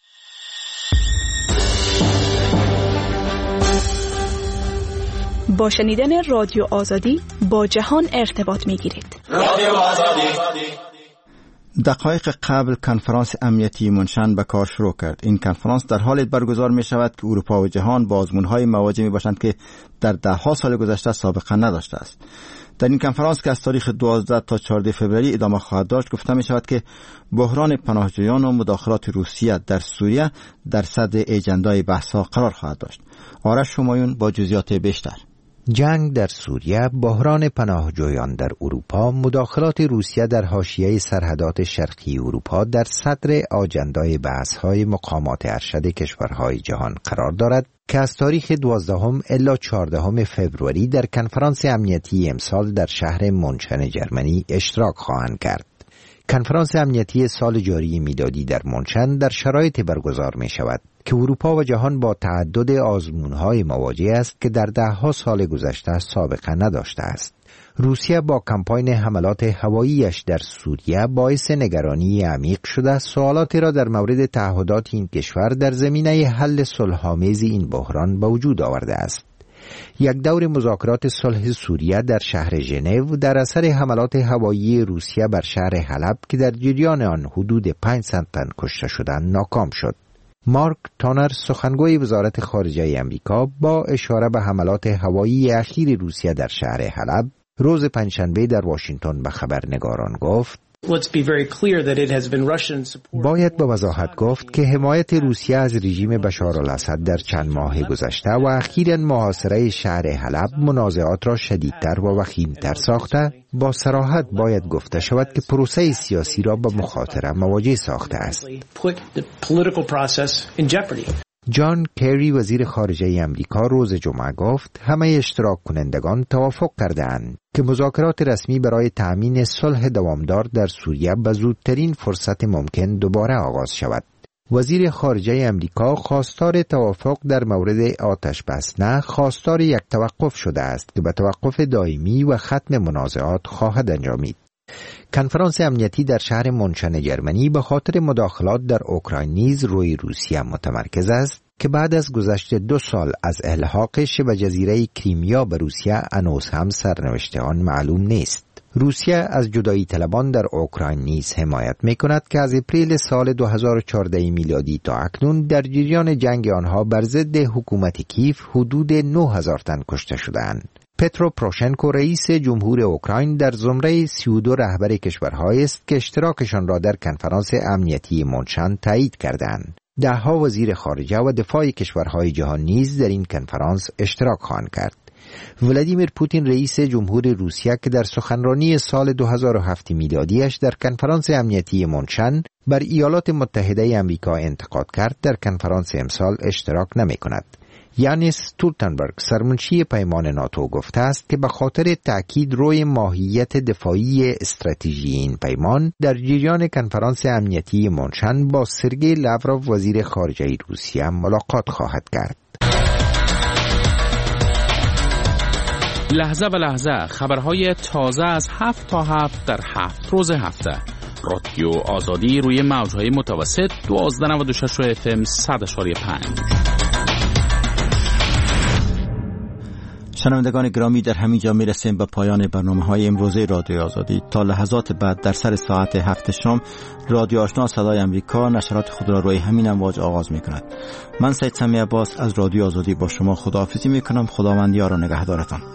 با شنیدن رادیو آزادی با جهان ارتباط میگیرید. رادیو آزادی. دقایق قبل کنفرانس امنیتی منشن به کار شروع کرد. این کنفرانس در حال برگزار می شود که اروپا و جهان با آزمون‌های مواجه می باشند که در 10 سال گذشته سابقه نداشته است. در این کنفرانس که از تاریخ 12 تا 14 فوریه ادامه خواهد داشت، گفته می شود که بحران پناهجویان و مداخلات روسیه در سوریه در صدر اجندای بحث‌ها قرار خواهد داشت. آرش همایون با جزئیات بیشتر. جنگ در سوریه، بحران پناهجویان در اروپا، مداخلات روسیه در حاشیه سرحدات شرقی اروپا در صدر آجندای بحث‌های مقامات ارشد کشورهای جهان قرار دارد که از تاریخ 12 الی 14 فوریه در کنفرانس امنیتی امسال در شهر منشن جرمنی اشتراک خواهند کرد. کنفرانس امنیتی سال جاری میلادی در منشن در شرایط برگزار می شود که اروپا و جهان با تعدد آزمون‌های مواجه است که در 10 سال گذشته سابقه نداشته است. روسیه با کمپاین حملات هواییش در سوریه باعث نگرانی عمیق شده سوالاتی را در مورد تعهدات این کشور در زمینه حل صلح‌آمیز این بحران به وجود آورده است. یک دور مذاکرات صلح سوریه در شهر ژنو در اثر حملات هوایی روسیه بر شهر حلب که در جریان آن حدود 500 تن کشته شدند ناکام شد. مارک تانر، سخنگوی وزارت خارجه امریکا، با اشاره به حملات هوایی اخیر روسیه در شهر حلب روز پنجشنبه در واشنگتن به خبرنگاران گفت: باید با وضاحت گفت که حمایت روسیه از رژیم بشارالاسد در چند ماه گذشته و اخیراً محاصره شهر حلب منازعات را شدیدتر و وخیمتر ساخته. با صراحت باید گفته شود که پروسه سیاسی را با مخاطره مواجه ساخته است. جان کری، وزیر خارجه امریکا، روز جمعه گفت همه اشتراک کنندگان توافق کردند که مذاکرات رسمی برای تأمین صلح دوامدار در سوریه به زودترین فرصت ممکن دوباره آغاز شود. وزیر خارجه امریکا خواستار توافق در مورد آتش بس نه، خواستار یک توقف شده است که به توقف دائمی و ختم منازعات خواهد انجامید. کنفرانس امنیتی در شهر منشن جرمنی به خاطر مداخلات در اوکراین نیز روی روسیه متمرکز است که بعد از گذشت 2 سال از الحاق شبه جزیره کریمیا به روسیه هنوز هم سرنوشت آن معلوم نیست. روسیه از جدایی طلبان در اوکراین نیز حمایت می‌کند که از اپریل سال 2014 میلادی تا اکنون در جریان جنگ آنها بر ضد حکومت کیف حدود 9000 تن کشته شدند. پترو پروشنکو رئیس جمهور اوکراین در زمره 32 رهبر کشورهایی است که اشتراکشان را در کنفرانس امنیتی مونشن تایید کردند. 10 وزیر خارجه و دفاع کشورهای جهان نیز در این کنفرانس اشتراک خواهند کرد. ولادیمیر پوتین رئیس جمهور روسیه که در سخنرانی سال 2007 میلادیش در کنفرانس امنیتی مونشن بر ایالات متحده آمریکا انتقاد کرد، در کنفرانس امسال اشتراک نمی کند. یانس استولتنبرگ سرمنشی پیمان ناتو گفته است که به خاطر تأکید روی ماهیت دفاعی استراتژی این پیمان در جریان کنفرانس امنیتی مونشن با سرگئی لاوروف وزیر خارجه روسیه ملاقات خواهد کرد. لحظه به لحظه خبرهای تازه از 7 تا 7 در 7 روز هفته. رادیو آزادی روی موجهای متوسط 1296 FM 100.5. شنوندگان گرامی، در همین جا میرسیم به پایان برنامه‌های امروزه رادیو آزادی. تا لحظات بعد در سر ساعت 7 شام رادیو آشنا صدای امریکا نشرات خود را روی همین امواج آغاز می‌کند. من سید سمی عباس از رادیو آزادی با شما خداحافظی می‌کنم. خداوند یار و نگهدارتان.